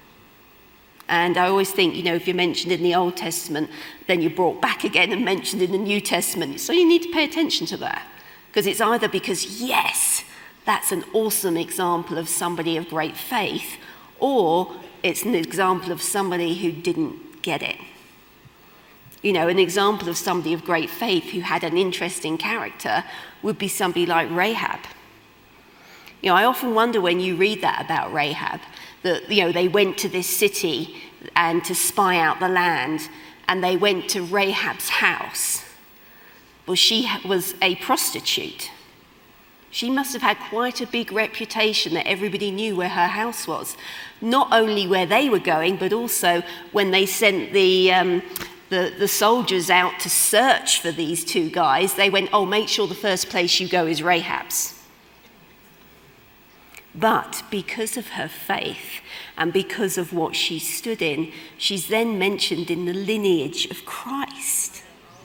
And I always think, you know, if you're mentioned in the Old Testament, then you're brought back again and mentioned in the New Testament. So you need to pay attention to that. Because it's either because, yes, that's an awesome example of somebody of great faith, or it's an example of somebody who didn't get it. You know, an example of somebody of great faith who had an interesting character would be somebody like Rahab. You know, I often wonder when you read that about Rahab, that, you know, they went to this city and to spy out the land, and they went to Rahab's house. Well, she was a prostitute. She must have had quite a big reputation that everybody knew where her house was. Not only where they were going, but also when they sent the... Um, The, the soldiers out to search for these two guys, they went, oh, make sure the first place you go is Rahab's. But because of her faith and because of what she stood in, she's then mentioned in the lineage of Christ.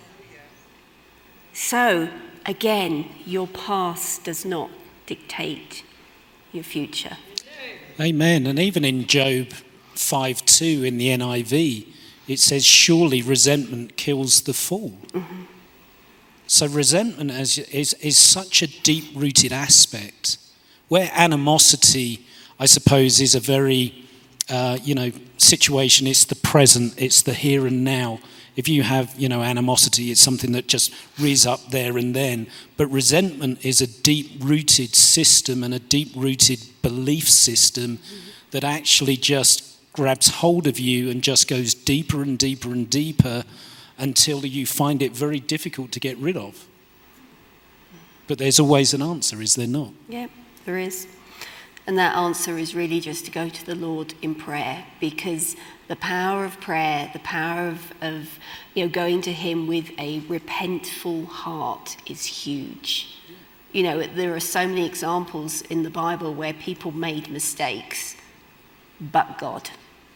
So, again, your past does not dictate your future. Amen. And even in Job five two in the N I V, it says, surely resentment kills the fool. Mm-hmm. So resentment is, is, is such a deep-rooted aspect, where animosity, I suppose, is a very, uh, you know, situation. It's the present, it's the here and now. If you have, you know, animosity, it's something that just rears up there and then. But resentment is a deep-rooted system and a deep-rooted belief system mm-hmm. that actually just grabs hold of you and just goes deeper and deeper and deeper until you find it very difficult to get rid of. But there's always an answer, is there not? Yeah, there is. And that answer is really just to go to the Lord in prayer, because the power of prayer, the power of, of you know, going to him with a repentful heart is huge. You know, there are so many examples in the Bible where people made mistakes, but God.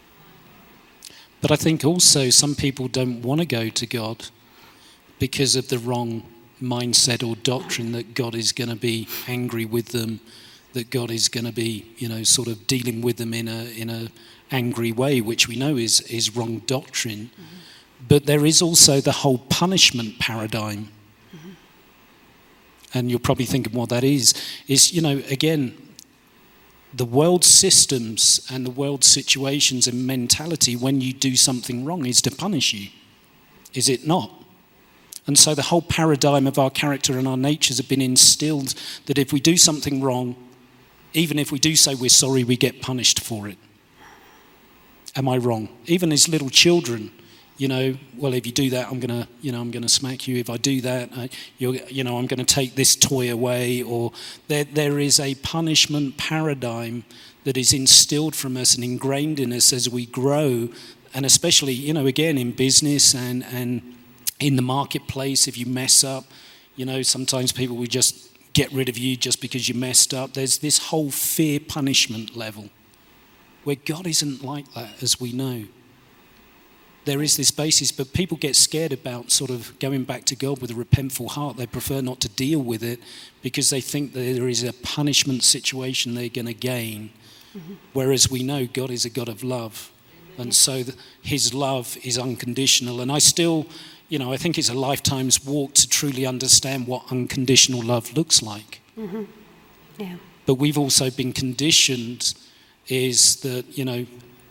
But I think also some people don't want to go to God because of the wrong mindset or doctrine that God is going to be angry with them, that God is going to be, you know, sort of dealing with them in a in a angry way, which we know is is wrong doctrine. Mm-hmm. But there is also the whole punishment paradigm. Mm-hmm. And you're probably thinking what that is. Is, you know, again, the world systems and the world situations and mentality when you do something wrong is to punish you. Is it not? And so the whole paradigm of our character and our natures have been instilled that if we do something wrong, even if we do say we're sorry, we get punished for it. Am I wrong? Even as little children, you know, well, if you do that, I'm gonna, you know, I'm gonna smack you. If I do that, I, you're, you know, I'm gonna take this toy away. Or there, there is a punishment paradigm that is instilled from us and ingrained in us as we grow, and especially, you know, again in business and and in the marketplace. If you mess up, you know, sometimes people will just get rid of you just because you messed up. There's this whole fear punishment level where God isn't like that, as we know. There is this basis, but people get scared about sort of going back to God with a repentful heart. They prefer not to deal with it because they think that there is a punishment situation they're going to gain. Mm-hmm. Whereas we know God is a God of love. And so the, his love is unconditional. And I still, you know, I think it's a lifetime's walk to truly understand what unconditional love looks like. Mm-hmm. Yeah. But we've also been conditioned is that, you know,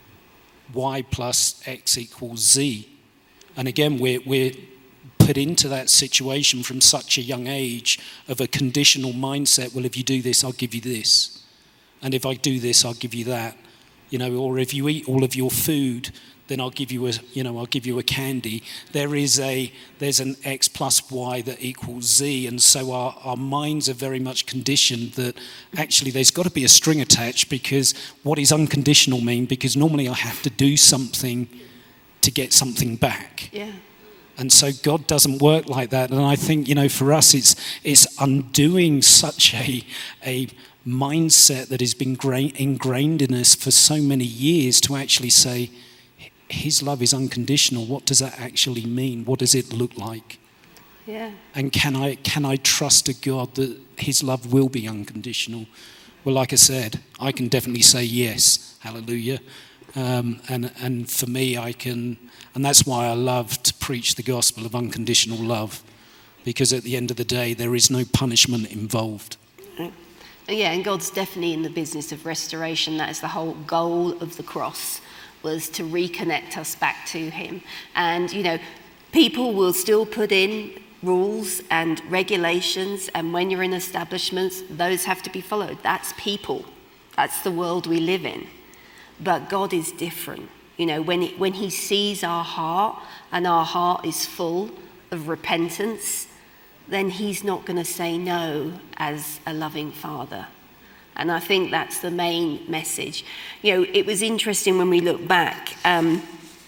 Y plus X equals Z. And again, we're, we're put into that situation from such a young age of a conditional mindset. Well, if you do this, I'll give you this. And if I do this, I'll give you that. You know, or if you eat all of your food, then I'll give you a, you know, I'll give you a candy. There is a, there's an X plus Y that equals Z. And so our, our minds are very much conditioned that actually there's got to be a string attached, because what does unconditional mean? Because normally I have to do something to get something back. Yeah. And so God doesn't work like that. And I think, you know, for us, it's, it's undoing such a, a mindset that has been gra- ingrained in us for so many years to actually say, his love is unconditional. What does that actually mean? What does it look like? Yeah. And can I can I trust a God that his love will be unconditional? Well, like I said, I can definitely say yes, hallelujah. Um, and and for me, I can, and that's why I love to preach the gospel of unconditional love, because at the end of the day, there is no punishment involved. Yeah, and God's definitely in the business of restoration. That is the whole goal of the cross, was to reconnect us back to him. And, you know, people will still put in rules and regulations, and when you're in establishments, those have to be followed. That's people. That's the world we live in. But God is different. You know, when it, when he sees our heart, and our heart is full of repentance, then he's not going to say no as a loving father. And I think that's the main message. You know, it was interesting when we look back. Um,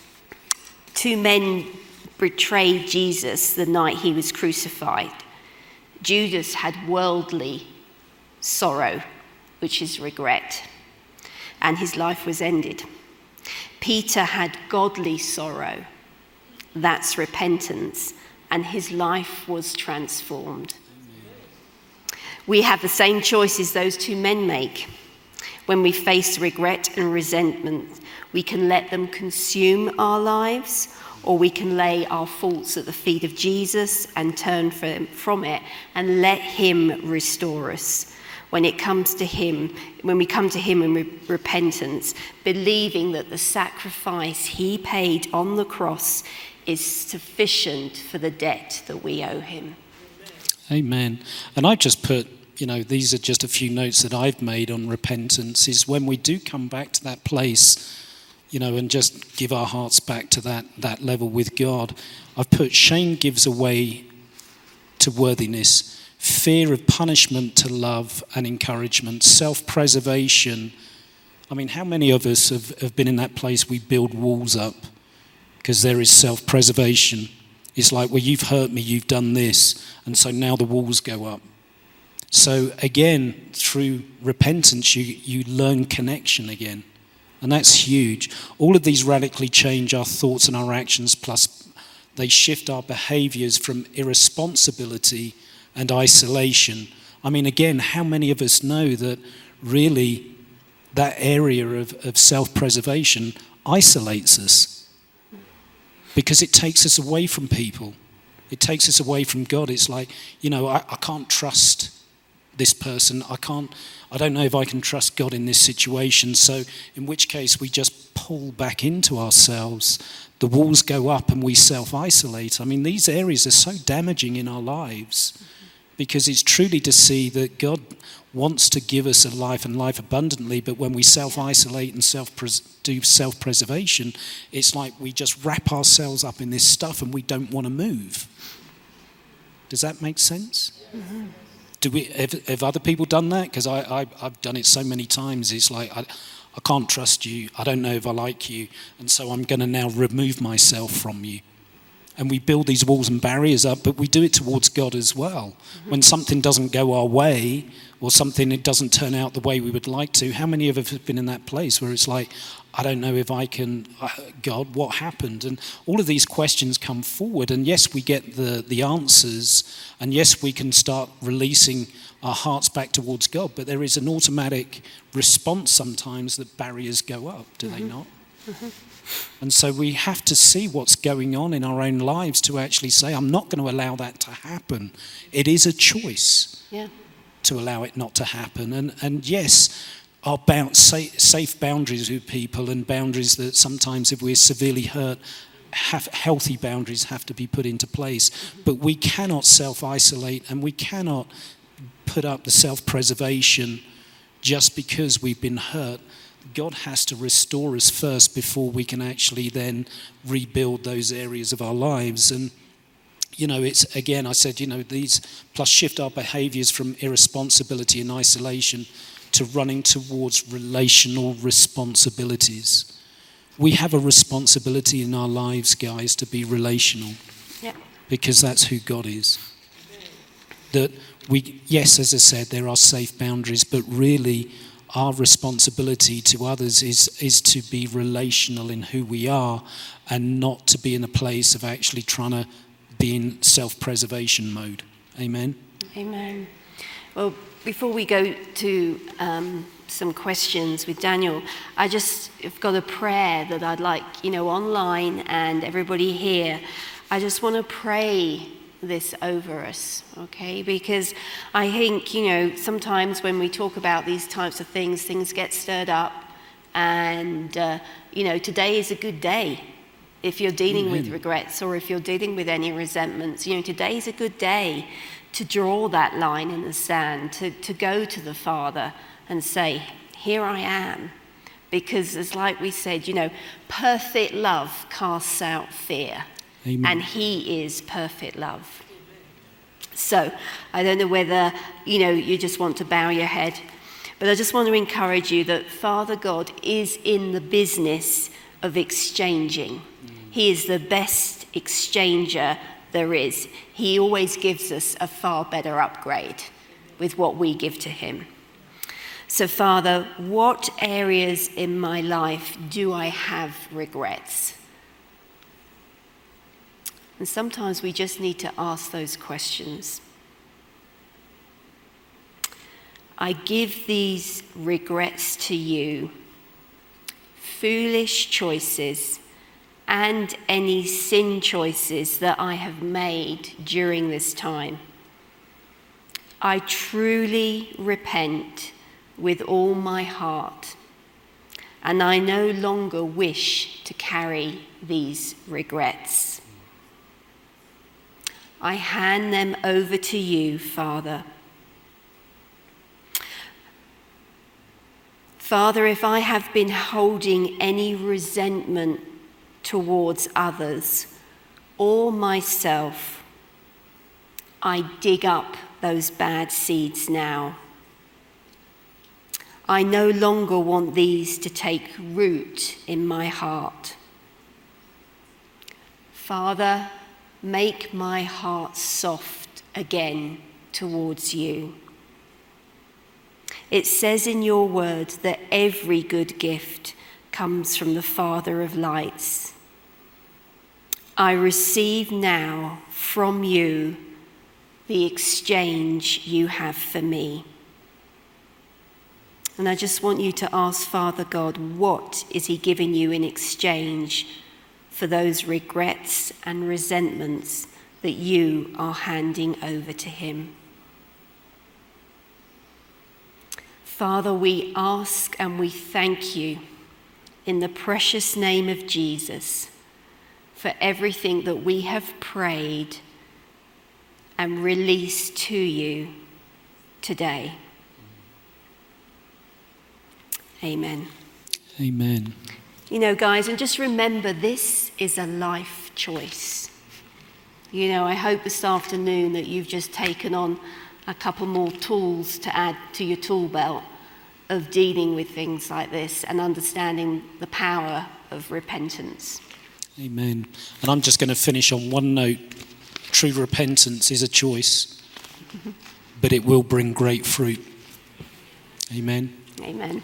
two men betrayed Jesus the night he was crucified. Judas had worldly sorrow, which is regret, and his life was ended. Peter had godly sorrow, that's repentance, and his life was transformed. We have the same choices those two men make. When we face regret and resentment, we can let them consume our lives, or we can lay our faults at the feet of Jesus and turn from it and let him restore us. When it comes to him, when we come to him in re- repentance, believing that the sacrifice he paid on the cross is sufficient for the debt that we owe him. Amen. And I just put, you know, these are just a few notes that I've made on repentance, is when we do come back to that place, you know, and just give our hearts back to that, that level with God. I've put shame gives away to worthiness. fear of punishment to love and encouragement, self-preservation. I mean, how many of us have, have been in that place we build walls up because there is self-preservation? It's like, well, you've hurt me, you've done this, and so now the walls go up. So again, through repentance, you, you learn connection again. And that's huge. All of these radically change our thoughts and our actions, plus they shift our behaviors from irresponsibility and isolation. I mean, again, how many of us know that really that area of, of self-preservation isolates us? Because it takes us away from people. It takes us away from God. It's like, you know, I, I can't trust this person. I can't, I don't know if I can trust God in this situation. So in which case we just pull back into ourselves. The walls go up and we self-isolate. I mean, these areas are so damaging in our lives because it's truly to see that God wants to give us a life and life abundantly, but when we self-isolate and self do self-preservation, it's like we just wrap ourselves up in this stuff and we don't want to move. Does that make sense? Mm-hmm. Do we, have, have other people done that? Because I, I, I've done it so many times. It's like, I, I can't trust you. I don't know if I like you. And so I'm going to now remove myself from you. And we build these walls and barriers up, but we do it towards God as well. Mm-hmm. When something doesn't go our way, or something it doesn't turn out the way we would like to, how many of us have been in that place where it's like, I don't know if I can, uh, God, what happened? And all of these questions come forward, and yes, we get the, the answers, and yes, we can start releasing our hearts back towards God, but there is an automatic response sometimes that barriers go up, do mm-hmm. they not? Mm-hmm. And so we have to see what's going on in our own lives to actually say, I'm not going to allow that to happen. It is a choice. Yeah. To allow it not to happen. And and yes, our bound, safe, safe boundaries with people, and boundaries that sometimes if we're severely hurt, have, healthy boundaries have to be put into place. Mm-hmm. But we cannot self-isolate, and we cannot put up the self-preservation just because we've been hurt. God has to restore us first before we can actually then rebuild those areas of our lives. And you know, it's, again, I said, you know, these plus shift our behaviors from irresponsibility and isolation to running towards relational responsibilities. We have a responsibility in our lives, guys, to be relational. Yeah. Because that's who God is. That we, yes, as I said, there are safe boundaries, but really our responsibility to others is, is to be relational in who we are and not to be in a place of actually trying to be in self-preservation mode. Amen? Amen. Well, before we go to um, some questions with Daniel, I just have got a prayer that I'd like, you know, online and everybody here. I just want to pray this over us, okay? Because I think, you know, sometimes when we talk about these types of things, things get stirred up. And, uh, you know, today is a good day. If you're dealing Amen. With regrets or if you're dealing with any resentments, you know, today's a good day to draw that line in the sand, to, to go to the Father and say, here I am. Because as like we said, you know, perfect love casts out fear. Amen. And he is perfect love. So I don't know whether, you know, you just want to bow your head, but I just want to encourage you that Father God is in the business of exchanging. He is the best exchanger there is. He always gives us a far better upgrade with what we give to him. So, Father, what areas in my life do I have regrets? And sometimes we just need to ask those questions. I give these regrets to you, foolish choices and any sin choices that I have made during this time. I truly repent with all my heart, and I no longer wish to carry these regrets. I hand them over to you, Father. Father, if I have been holding any resentment towards others or myself, I dig up those bad seeds now. I no longer want these to take root in my heart. Father, make my heart soft again towards you. It says in your word that every good gift comes from the Father of lights. I receive now from you the exchange you have for me. And I just want you to ask Father God, what is he giving you in exchange for those regrets and resentments that you are handing over to him? Father, we ask and we thank you in the precious name of Jesus for everything that we have prayed and released to you today. Amen. Amen. You know, guys, and just remember, this is a life choice. You know, I hope this afternoon that you've just taken on a couple more tools to add to your tool belt of dealing with things like this and understanding the power of repentance. Amen. And I'm just going to finish on one note. True repentance is a choice, but it will bring great fruit. Amen. Amen.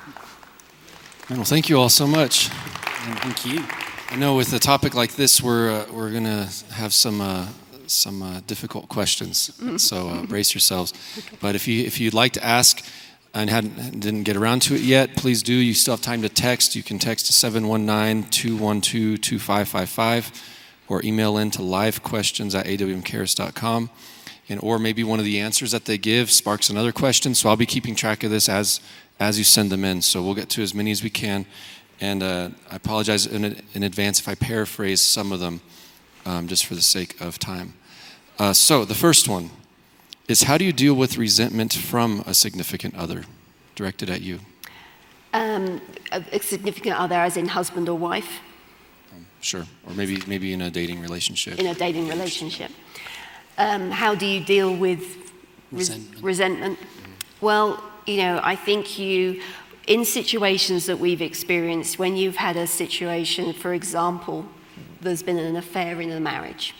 Well, thank you all so much. And thank you. I know with a topic like this, we're uh, we're going to have some uh, some uh, difficult questions, so uh, brace yourselves. But if you if you'd like to ask and hadn't didn't get around to it yet, please do. You still have time to text. You can text to seven one nine, two one two, two five five five or email in to livequestions at a w m cares dot com. And or maybe one of the answers that they give sparks another question. So I'll be keeping track of this as as you send them in. So we'll get to as many as we can. And uh, I apologize in, in advance if I paraphrase some of them, um, just for the sake of time. Uh, so the first one is, how do you deal with resentment from a significant other? Directed at you. Um, a, a significant other as in husband or wife? Um, sure. Or maybe maybe in a dating relationship. In a dating relationship. Um, how do you deal with res- Resentment. resentment? Mm-hmm. Well, you know, I think you... in situations that we've experienced, when you've had a situation, for example, there's been an affair in a marriage,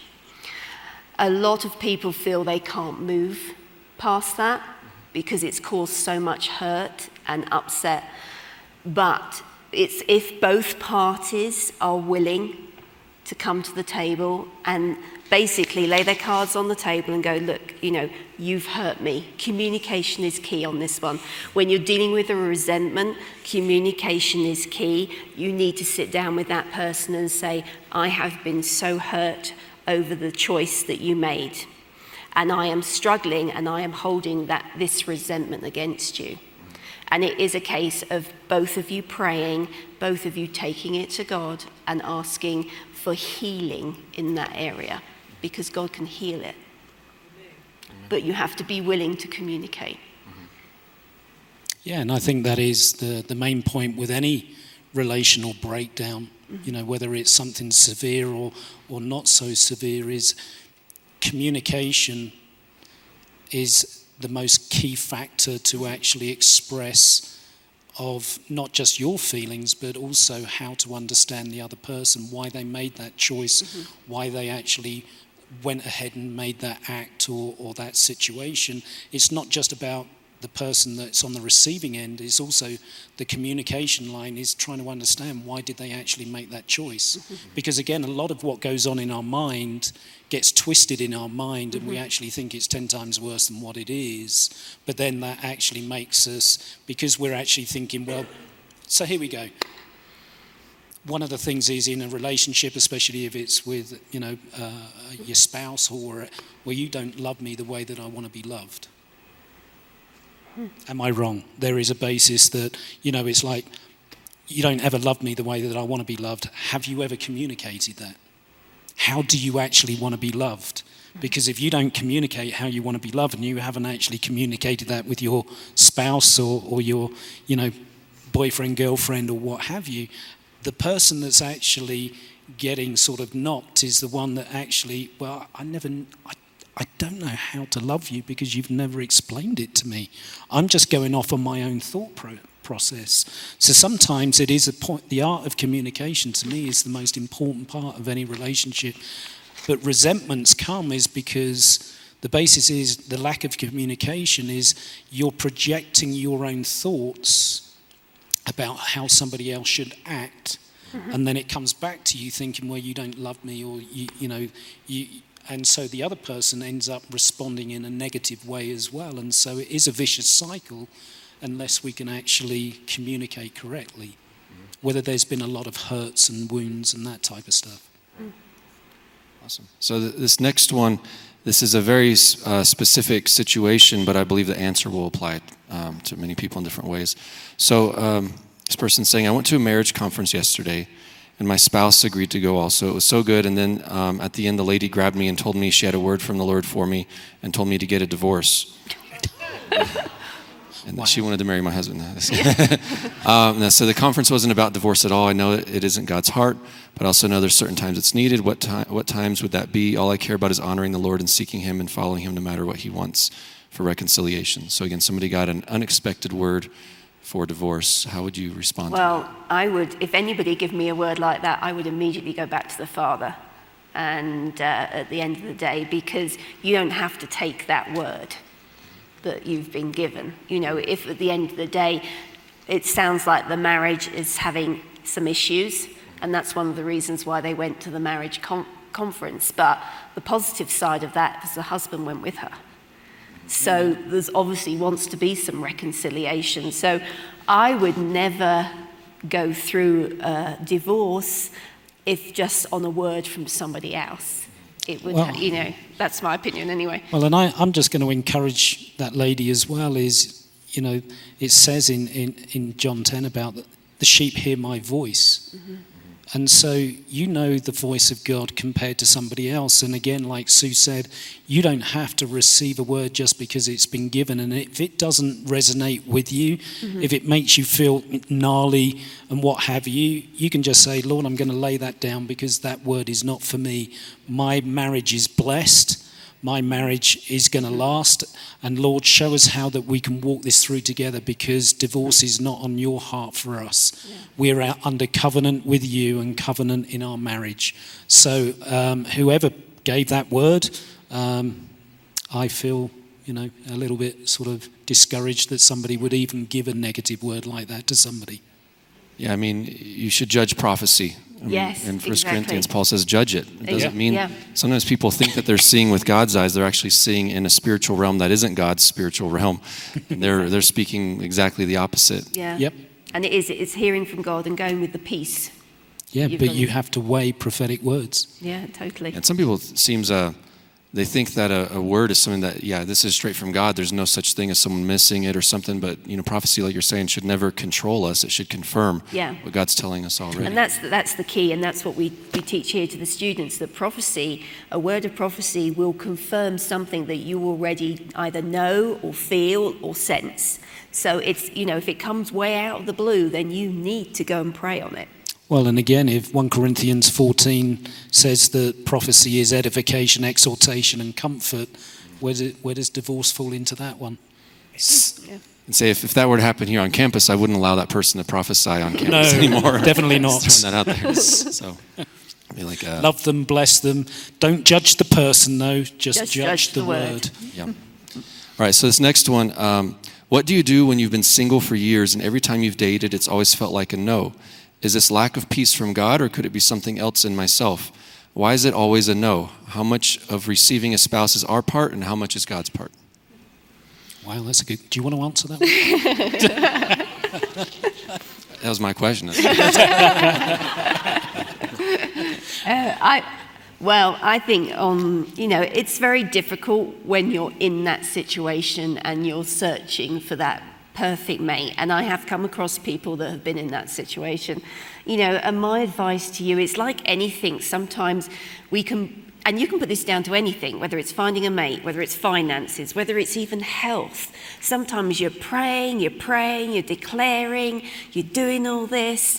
a lot of people feel they can't move past that because it's caused so much hurt and upset. But it's if both parties are willing to come to the table and basically lay their cards on the table and go, look, you know, you've hurt me. Communication is key on this one. When you're dealing with a resentment, communication is key. You need to sit down with that person and say, I have been so hurt over the choice that you made. And I am struggling and I am holding that this resentment against you. And it is a case of both of you praying, both of you taking it to God and asking for healing in that area, because God can heal it. But you have to be willing to communicate. Yeah, and I think that is the, the main point with any relational breakdown, mm-hmm. you know, whether it's something severe or, or not so severe, is communication is the most key factor to actually express of not just your feelings, but also how to understand the other person, why they made that choice, mm-hmm. why they actually went ahead and made that act or, or that situation. It's not just about the person that's on the receiving end, it's also the communication line is trying to understand why did they actually make that choice. Mm-hmm. Because again, a lot of what goes on in our mind gets twisted in our mind, and mm-hmm. we actually think it's ten times worse than what it is. But then that actually makes us, because we're actually thinking, well, so here we go. One of the things is in a relationship, especially if it's with, you know, uh, your spouse, or where you don't love me the way that I want to be loved. Hmm. Am I wrong? There is a basis that, you know, it's like, you don't ever love me the way that I want to be loved. Have you ever communicated that? How do you actually want to be loved? Because if you don't communicate how you want to be loved, and you haven't actually communicated that with your spouse or, or your, you know, boyfriend, girlfriend, or what have you, the person that's actually getting sort of knocked is the one that actually, well, I never, I, I don't know how to love you because you've never explained it to me. I'm just going off on my own thought pro- process. So sometimes it is a point, the art of communication to me is the most important part of any relationship. But resentments come is because the basis is the lack of communication is you're projecting your own thoughts about how somebody else should act. Mm-hmm. And then it comes back to you thinking, well, you don't love me, or, you, you know, you, and so the other person ends up responding in a negative way as well. And so it is a vicious cycle unless we can actually communicate correctly, mm-hmm. whether there's been a lot of hurts and wounds and that type of stuff. Mm. Awesome. So th- this next one, this is a very uh, specific situation, but I believe the answer will apply um, to many people in different ways. So um, this person's saying, I went to a marriage conference yesterday, and my spouse agreed to go also. It was so good, and then um, at the end, the lady grabbed me and told me she had a word from the Lord for me and told me to get a divorce. And wow. She wanted to marry my husband. um, so the conference wasn't about divorce at all. I know it isn't God's heart, but I also know there's certain times it's needed. What, time, what times would that be? All I care about is honoring the Lord and seeking him and following him no matter what he wants for reconciliation. So again, somebody got an unexpected word for divorce. How would you respond well, to that? Well, I would, if anybody give me a word like that, I would immediately go back to the Father and uh, at the end of the day, because you don't have to take that word that you've been given. You know, if at the end of the day it sounds like the marriage is having some issues, and that's one of the reasons why they went to the marriage com- conference, but the positive side of that is the husband went with her. So there's obviously wants to be some reconciliation. So I would never go through a divorce if just on a word from somebody else. It would, well, you know, that's my opinion anyway. Well, and I, I'm just going to encourage that lady as well is, you know, it says in, in, in John ten about the, the sheep hear my voice. Mm-hmm. And so you know the voice of God compared to somebody else. And again, like Sue said, you don't have to receive a word just because it's been given. And if it doesn't resonate with you, mm-hmm. if it makes you feel gnarly and what have you, you can just say, Lord, I'm going to lay that down because that word is not for me. My marriage is blessed. My marriage is going to last. And Lord, show us how that we can walk this through together, because divorce is not on your heart for us. Yeah. We're out under covenant with you and covenant in our marriage. So um, whoever gave that word, um, I feel, you know, a little bit sort of discouraged that somebody would even give a negative word like that to somebody. Yeah, I mean, you should judge prophecy. I mean, yes, in First exactly. Corinthians, Paul says, judge it. It doesn't yeah. mean, yeah. sometimes people think that they're seeing with God's eyes. They're actually seeing in a spiritual realm that isn't God's spiritual realm. And they're they're speaking exactly the opposite. Yeah. Yep. And it is, it's hearing from God and going with the peace. Yeah, but you have to weigh prophetic words. Yeah, totally. And some people, it seems, uh, they think that a, a word is something that, yeah, this is straight from God. There's no such thing as someone missing it or something. But, you know, prophecy, like you're saying, should never control us. It should confirm yeah. what God's telling us already. And that's the, that's the key, and that's what we, we teach here to the students, that prophecy, a word of prophecy will confirm something that you already either know or feel or sense. So it's, you know, if it comes way out of the blue, then you need to go and pray on it. Well, and again, if First Corinthians fourteen says that prophecy is edification, exhortation, and comfort, where, do, where does divorce fall into that one? Yeah. And say, if, if that were to happen here on campus, I wouldn't allow that person to prophesy on campus no, anymore. Definitely not. Just throwing that out there. So, be like, uh, love them, bless them. Don't judge the person, though. Just, just judge, judge the, the word. word. Yeah. All right. So this next one. Um, what do you do when you've been single for years and every time you've dated, it's always felt like a no? Is this lack of peace from God, or could it be something else in myself? Why is it always a no? How much of receiving a spouse is our part, and how much is God's part? Wow, that's a good... Do you want to answer that one? That was my question. uh, I, well, I think, um, you know, it's very difficult when you're in that situation and you're searching for that perfect mate, and I have come across people that have been in that situation, you know, and my advice to you is, like anything, sometimes we can, and you can put this down to anything, whether it's finding a mate, whether it's finances, whether it's even health. Sometimes you're praying, you're praying, you're declaring, you're doing all this,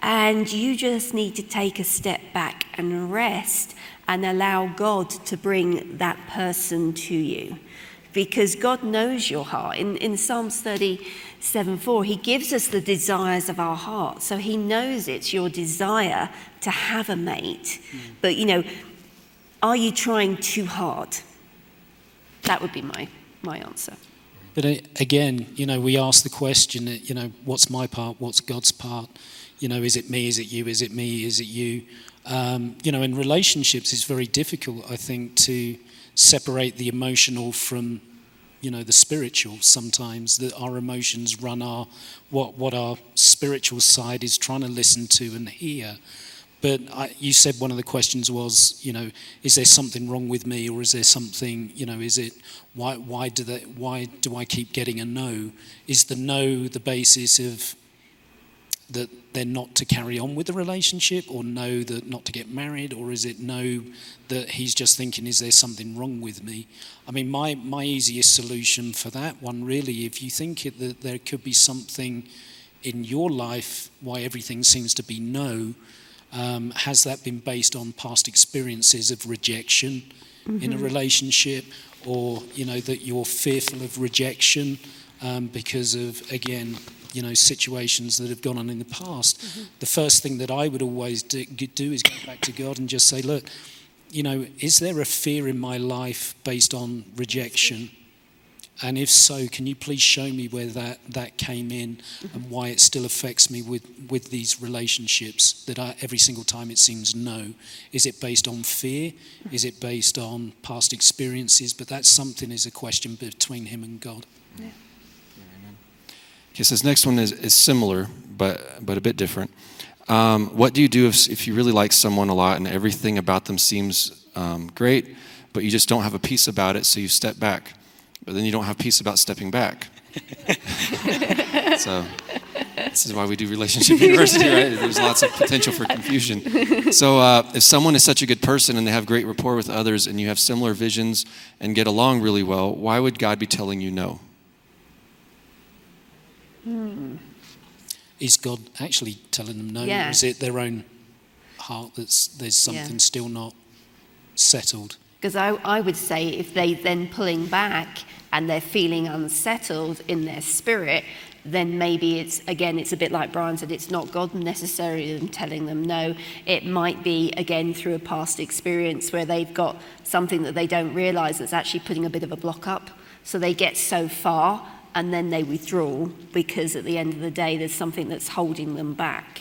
And you just need to take a step back and rest and allow God to bring that person to you. Because God knows your heart. In, in Psalms thirty-seven four, he gives us the desires of our heart. So he knows it's your desire to have a mate. Mm. But, you know, are you trying too hard? That would be my, my answer. But again, you know, we ask the question, you know, what's my part? What's God's part? You know, is it me? Is it you? Is it me? Is it you? Um, you know, in relationships, it's very difficult, I think, to separate the emotional from, you know, the spiritual sometimes. That our emotions run our, what, what our spiritual side is trying to listen to and hear. But I, you said one of the questions was, you know, is there something wrong with me, or is there something, you know, is it, why, why do they, why do I keep getting a no? Is the no the basis of that they're not to carry on with the relationship, or no that not to get married, or is it no that he's just thinking, is there something wrong with me? I mean, my, my easiest solution for that one, really, if you think it, that there could be something in your life why everything seems to be no, um, has that been based on past experiences of rejection mm-hmm. in a relationship, or, you know, that you're fearful of rejection um, because of, again, you know, situations that have gone on in the past. Mm-hmm. The first thing that I would always do, do is go back to God and just say, look, you know, is there a fear in my life based on rejection? And if so, can you please show me where that, that came in mm-hmm. and why it still affects me with, with these relationships that I, every single time it seems no? Is it based on fear? Mm-hmm. Is it based on past experiences? But that's something is a question between him and God. Yeah. Okay, so this next one is, is similar, but but a bit different. Um, what do you do if, if you really like someone a lot and everything about them seems um, great, but you just don't have a peace about it, so you step back, but then you don't have peace about stepping back? So this is why we do Relationship University, right? There's lots of potential for confusion. So uh, if someone is such a good person and they have great rapport with others and you have similar visions and get along really well, why would God be telling you no? Hmm. Is God actually telling them no? Yeah. Or is it their own heart that's there's something yeah. still not settled? Because I, I would say if they then pulling back and they're feeling unsettled in their spirit, then maybe it's, again, it's a bit like Brian said, it's not God necessarily telling them no. It might be, again, through a past experience where they've got something that they don't realise that's actually putting a bit of a block up. So they get so far and then they withdraw because at the end of the day, there's something that's holding them back.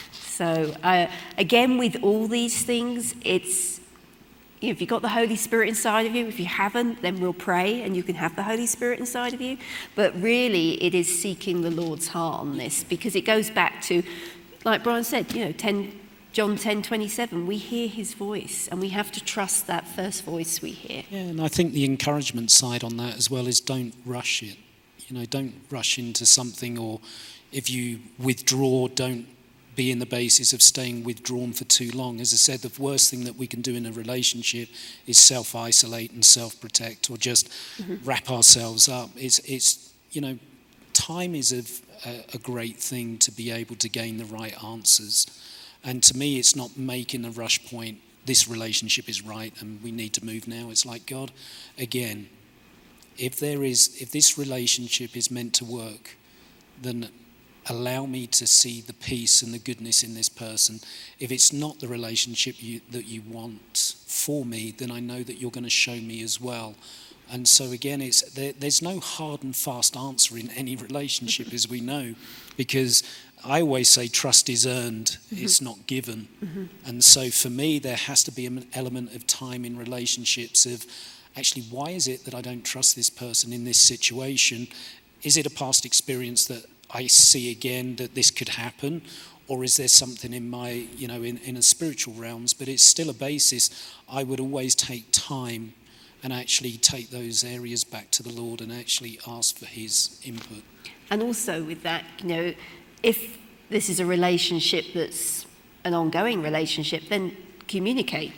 So uh, again, with all these things, it's, you know, if you've got the Holy Spirit inside of you, if you haven't, then we'll pray and you can have the Holy Spirit inside of you. But really, it is seeking the Lord's heart on this, because it goes back to, like Brian said, you know, ten, John ten twenty-seven, we hear his voice and we have to trust that first voice we hear. Yeah, and I think the encouragement side on that as well is don't rush it. You know, don't rush into something, or if you withdraw, don't be in the basis of staying withdrawn for too long. As I said, the worst thing that we can do in a relationship is self-isolate and self-protect, or just mm-hmm. wrap ourselves up. It's, it's you know, time is a, a, a great thing to be able to gain the right answers. And to me, it's not making a rush point, this relationship is right and we need to move now. It's like, God, again, if there is, if this relationship is meant to work, then allow me to see the peace and the goodness in this person. If it's not the relationship you, that you want for me, then I know that you're going to show me as well. And so again, it's there, there's no hard and fast answer in any relationship, as we know, because I always say trust is earned, mm-hmm. it's not given. Mm-hmm. And so for me, there has to be an element of time in relationships of, actually, why is it that I don't trust this person in this situation? Is it a past experience that I see again that this could happen? Or is there something in my, you know, in, in a spiritual realms? But it's still a basis. I would always take time and actually take those areas back to the Lord and actually ask for his input. And also with that, you know, if this is a relationship that's an ongoing relationship, then communicate.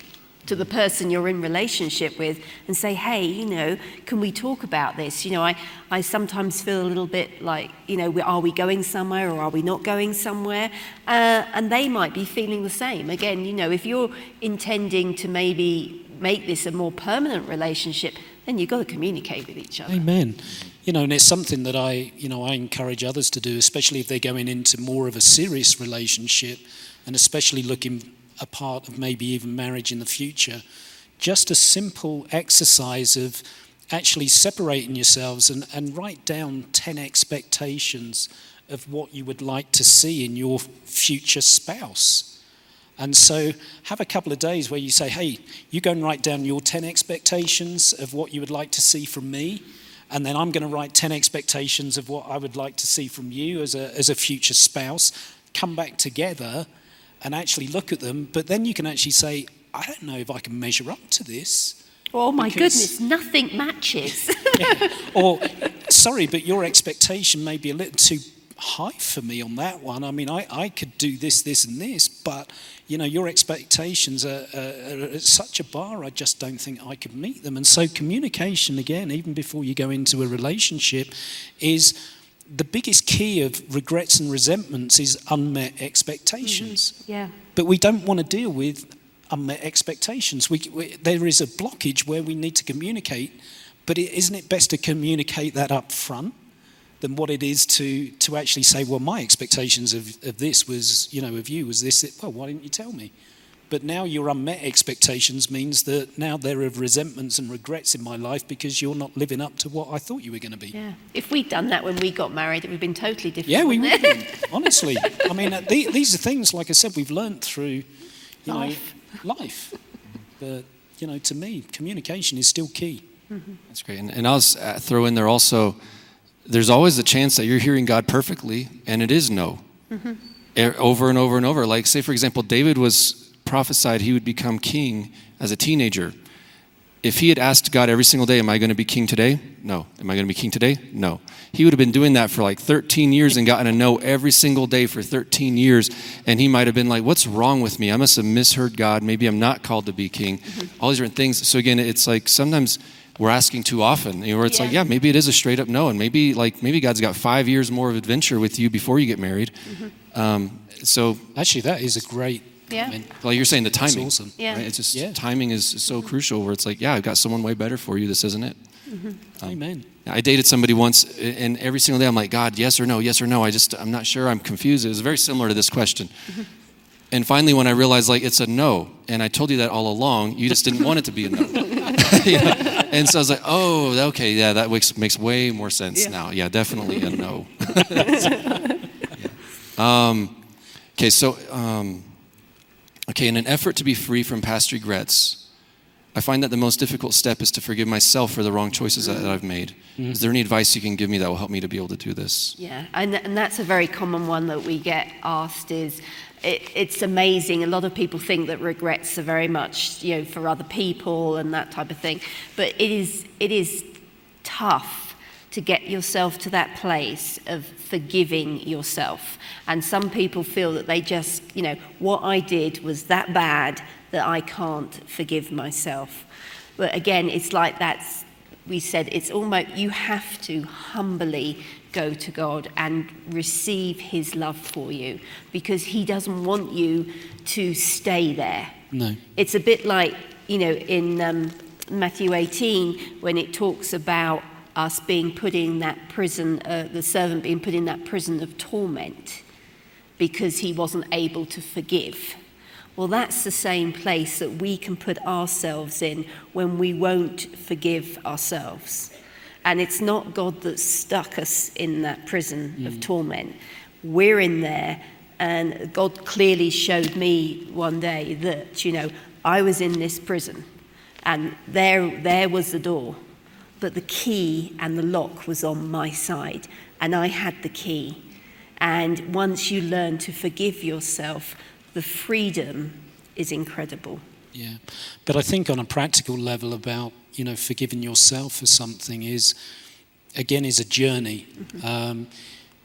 to the person you're in relationship with and say, hey, you know, can we talk about this? You know, I, I sometimes feel a little bit like, you know, are we going somewhere or are we not going somewhere? Uh, and they might be feeling the same. Again, you know, if you're intending to maybe make this a more permanent relationship, then you've got to communicate with each other. Amen. You know, and it's something that I, you know, I encourage others to do, especially if they're going into more of a serious relationship, and especially looking a part of maybe even marriage in the future. Just a simple exercise of actually separating yourselves and, and write down ten expectations of what you would like to see in your future spouse. And so have a couple of days where you say, hey, you go and write down your ten expectations of what you would like to see from me. And then I'm going to write ten expectations of what I would like to see from you as a as a future spouse. Come back together and actually look at them. But then you can actually say, I don't know if I can measure up to this. Oh my goodness, nothing matches. Yeah. Or, sorry, but your expectation may be a little too high for me on that one. I mean, I, I could do this, this and this, but, you know, your expectations are, are, are at such a bar, I just don't think I could meet them. And so communication, again, even before you go into a relationship, is the biggest key of regrets and resentments is unmet expectations. Mm-hmm. Yeah. But we don't want to deal with unmet expectations. We, we, there is a blockage where we need to communicate, but it, isn't it best to communicate that up front than what it is to to actually say, well, my expectations of, of this was, you know, of you was this. Well, why didn't you tell me? But now your unmet expectations means that now there are resentments and regrets in my life because you're not living up to what I thought you were going to be. Yeah. If we'd done that when we got married, it would have been totally different. Yeah, we would have been, honestly. I mean, uh, the, these are things, like I said, we've learned through, you life. know, life. But, you know, to me, communication is still key. Mm-hmm. That's great. And, and I'll uh, throw in there also, there's always a chance that you're hearing God perfectly, and it is no. Mm-hmm. Over and over and over. Like, say, for example, David was prophesied he would become king as a teenager. If he had asked God every single day, am I going to be king today? No. Am I going to be king today? No. He would have been doing that for like thirteen years and gotten a no every single day for thirteen years. And he might have been like, what's wrong with me? I must have misheard God. Maybe I'm not called to be king. Mm-hmm. All these different things. So again, it's like sometimes we're asking too often, you know, where it's yeah. like, yeah, maybe it is a straight up no. And maybe like, maybe God's got five years more of adventure with you before you get married. Mm-hmm. Um, so actually that is a great, yeah. I mean, well, you're saying the timing. That's awesome. Yeah. Right? It's just yeah. timing is so mm-hmm. crucial where it's like, yeah, I've got someone way better for you. This isn't it. Mm-hmm. Um, Amen. I dated somebody once, and every single day I'm like, God, yes or no, yes or no. I just, I'm not sure. I'm confused. It was very similar to this question. Mm-hmm. And finally, when I realized like it's a no, and I told you that all along, you just didn't want it to be a no. You know? And so I was like, oh, okay, yeah, that makes makes way more sense yeah. now. Yeah, definitely a no. yeah. um, okay, so um, okay, in an effort to be free from past regrets, I find that the most difficult step is to forgive myself for the wrong choices that, that I've made. Mm-hmm. Is there any advice you can give me that will help me to be able to do this? Yeah, and and that's a very common one that we get asked is, it, it's amazing. A lot of people think that regrets are very much, you know, for other people and that type of thing. But it is it is tough to get yourself to that place of forgiving yourself. And some people feel that they just, you know, what I did was that bad that I can't forgive myself. But again, it's like that's, we said, it's almost, you have to humbly go to God and receive his love for you, because he doesn't want you to stay there. No. It's a bit like, you know, in um, Matthew eighteen, when it talks about us being put in that prison, uh, the servant being put in that prison of torment because he wasn't able to forgive. Well, that's the same place that we can put ourselves in when we won't forgive ourselves. And it's not God that stuck us in that prison mm. of torment. We're in there, and God clearly showed me one day that, you know, I was in this prison, and there, there was the door, but the key and the lock was on my side, and I had the key. And once you learn to forgive yourself, the freedom is incredible. Yeah, but I think on a practical level about, you know, forgiving yourself for something is, again, is a journey. Mm-hmm. Um,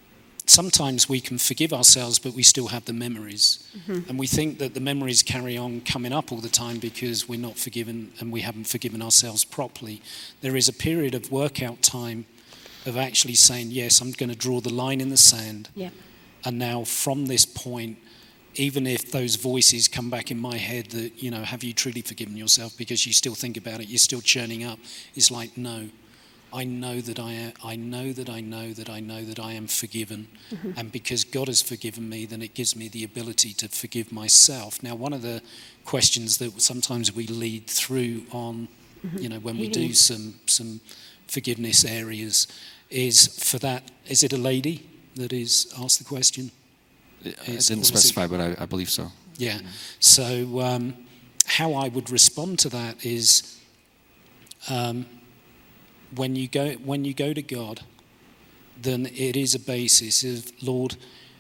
sometimes we can forgive ourselves, but we still have the memories. Mm-hmm. And we think that the memories carry on coming up all the time because we're not forgiven and we haven't forgiven ourselves properly. There is a period of workout time of actually saying, yes, I'm going to draw the line in the sand. Yeah. And now from this point, even if those voices come back in my head that, you know, have you truly forgiven yourself? Because you still think about it, you're still churning up. It's like, no, I know that I am, I know that I know that I know that I am forgiven. Mm-hmm. And because God has forgiven me, then it gives me the ability to forgive myself. Now, one of the questions that sometimes we lead through on, mm-hmm. you know, when we do some some forgiveness areas is for that, is it a lady that is asked the question? It didn't specify, but I, I believe so. Yeah. So um, how I would respond to that is um, when you go when you go to God, then it is a basis of, Lord,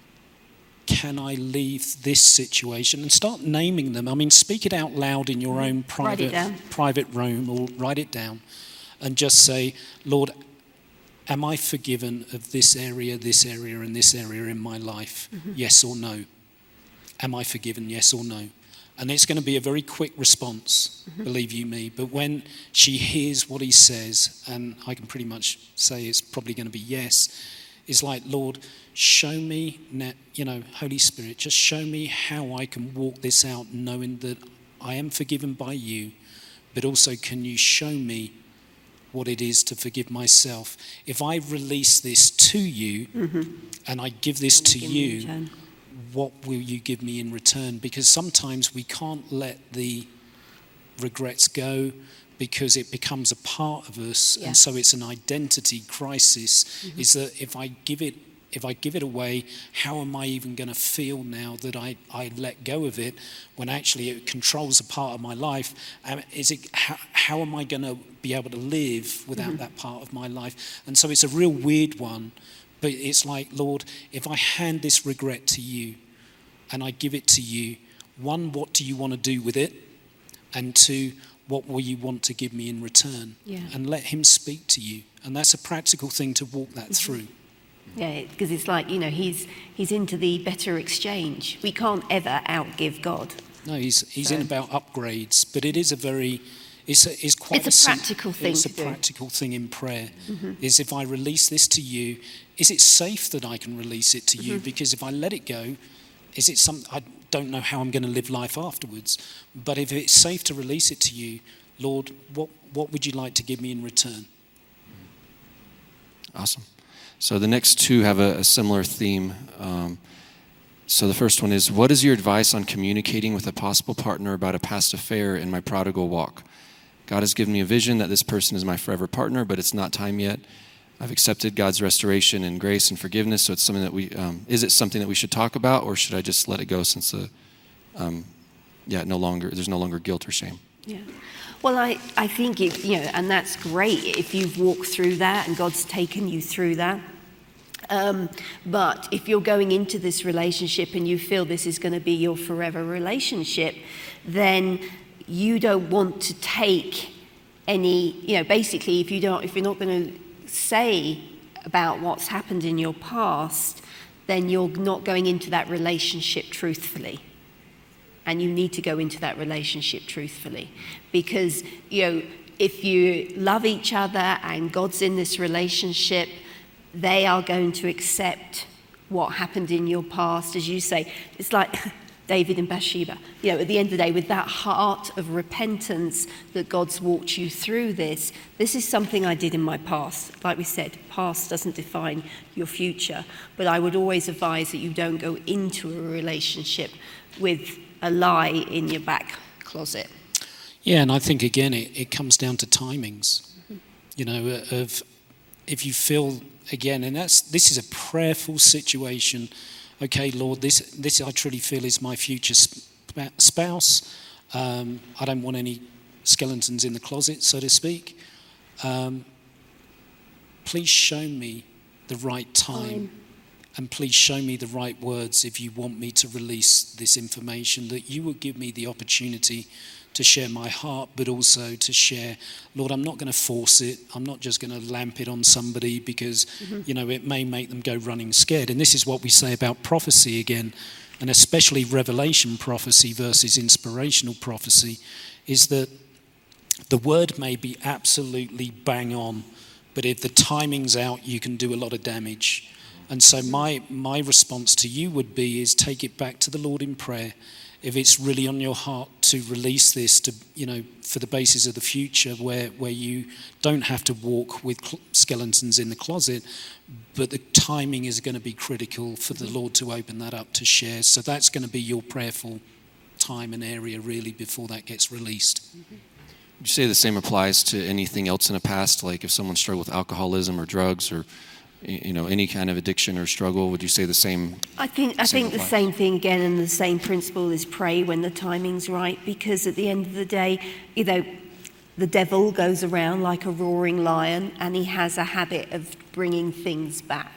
can I leave this situation? And start naming them. I mean, speak it out loud in your own private private room, or write it down, and just say, Lord, am I forgiven of this area, this area, and this area in my life? Mm-hmm. Yes or no? Am I forgiven? Yes or no? And it's going to be a very quick response, mm-hmm. believe you me. But when she hears what he says, and I can pretty much say it's probably going to be yes, it's like, Lord, show me, you know, Holy Spirit, just show me how I can walk this out knowing that I am forgiven by you, but also can you show me what it is to forgive myself? If I release this to you, mm-hmm. and I give this to you, what will you give me in return? Because sometimes we can't let the regrets go because it becomes a part of us, yeah. and so it's an identity crisis. Mm-hmm. Is that if I give it If I give it away, how am I even going to feel now that I, I let go of it when actually it controls a part of my life? Um, is it how, how am I going to be able to live without mm-hmm. that part of my life? And so it's a real weird one, but it's like, Lord, if I hand this regret to you and I give it to you, one, what do you want to do with it? And two, what will you want to give me in return? Yeah. And let him speak to you. And that's a practical thing to walk that mm-hmm. through. Yeah, because it's like, you know, he's he's into the better exchange. We can't ever outgive God. No, he's he's so. in about upgrades, but it is a very, it's a, it's quite it's a, a practical thing. It's to a do. practical thing in prayer. Mm-hmm. Is if I release this to you, is it safe that I can release it to mm-hmm. you? Because if I let it go, is it some? I don't know how I'm going to live life afterwards. But if it's safe to release it to you, Lord, what what would you like to give me in return? Awesome. So the next two have a, a similar theme. Um, so the first one is, what is your advice on communicating with a possible partner about a past affair in my prodigal walk? God has given me a vision that this person is my forever partner, but it's not time yet. I've accepted God's restoration and grace and forgiveness, so it's something that we, um, is it something that we should talk about, or should I just let it go since the, um, yeah, no longer, there's no longer guilt or shame? Yeah. Well, I, I think, if, you know, and that's great if you've walked through that and God's taken you through that. Um, but if you're going into this relationship and you feel this is going to be your forever relationship, then you don't want to take any, you know, basically if you don't, if you're not going to say about what's happened in your past, then you're not going into that relationship truthfully. And you need to go into that relationship truthfully, because, you know, if you love each other and God's in this relationship, they are going to accept what happened in your past. As you say, it's like David and Bathsheba. You know, at the end of the day, with that heart of repentance that God's walked you through this, this is something I did in my past. Like we said, past doesn't define your future. But I would always advise that you don't go into a relationship with a lie in your back closet. Yeah, and I think, again, it, it comes down to timings. Mm-hmm. You know, of if you feel, again, and that's this is a prayerful situation. Okay, Lord, this this I truly feel is my future sp- spouse. Um, I don't want any skeletons in the closet, so to speak. Um, please show me the right time. time. And please show me the right words if you want me to release this information, that you will give me the opportunity to share my heart, but also to share, Lord, I'm not going to force it. I'm not just going to lamp it on somebody because, mm-hmm. you know, it may make them go running scared. And this is what we say about prophecy again, and especially revelation prophecy versus inspirational prophecy, is that the word may be absolutely bang on, but if the timing's out, you can do a lot of damage. And so my my response to you would be is take it back to the Lord in prayer. If it's really on your heart to release this to, you know, for the basis of the future where, where you don't have to walk with cl- skeletons in the closet, but the timing is going to be critical for the Lord to open that up to share. So that's going to be your prayerful time and area really before that gets released. Mm-hmm. Would you say the same applies to anything else in the past? Like if someone struggled with alcoholism or drugs or, you know, any kind of addiction or struggle, would you say the same? I think I think applies? The same thing again, and the same principle is pray when the timing's right, because at the end of the day, you know, the devil goes around like a roaring lion, and he has a habit of bringing things back.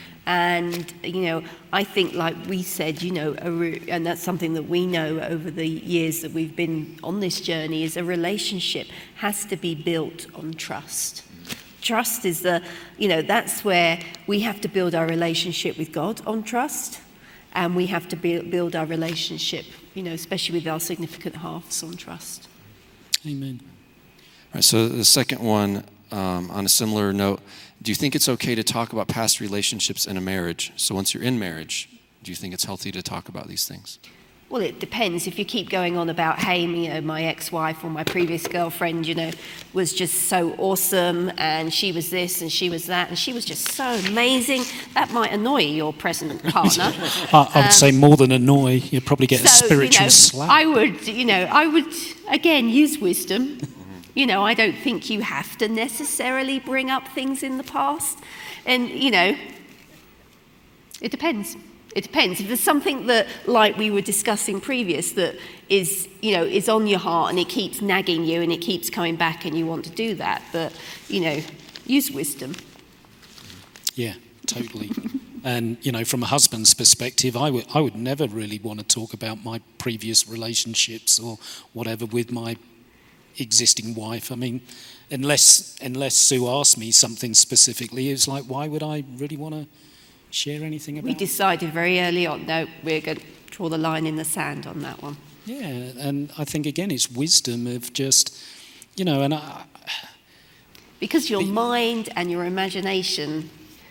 And, you know, I think, like we said, you know, a re- and that's something that we know over the years that we've been on this journey, is a relationship has to be built on trust. Trust is the, you know, that's where we have to build our relationship with God on trust, and we have to be, build our relationship, you know, especially with our significant halves, on trust. Amen. All right, so the second one, um, on a similar note, do you think it's okay to talk about past relationships in a marriage? So once you're in marriage, do you think it's healthy to talk about these things? Well, it depends. If you keep going on about, hey, you know, my ex-wife or my previous girlfriend, you know, was just so awesome, and she was this and she was that, and she was just so amazing, that might annoy your present partner. I, I would um, say more than annoy. You'd probably get so, a spiritual you know, slap. I would, you know, I would, again, use wisdom. You know, I don't think you have to necessarily bring up things in the past. And, you know, it depends. It depends. If there's something that, like we were discussing previous, that is, you know, is on your heart and it keeps nagging you and it keeps coming back and you want to do that, but, you know, use wisdom. Yeah, totally. And, you know, from a husband's perspective, I would I would never really want to talk about my previous relationships or whatever with my existing wife. I mean, unless unless Sue asked me something specifically, it's like, why would I really want to share anything about it? We decided very early on, no, we're going to draw the line in the sand on that one. Yeah, and I think, again, it's wisdom of just, you know, and I... Because your the, mind and your imagination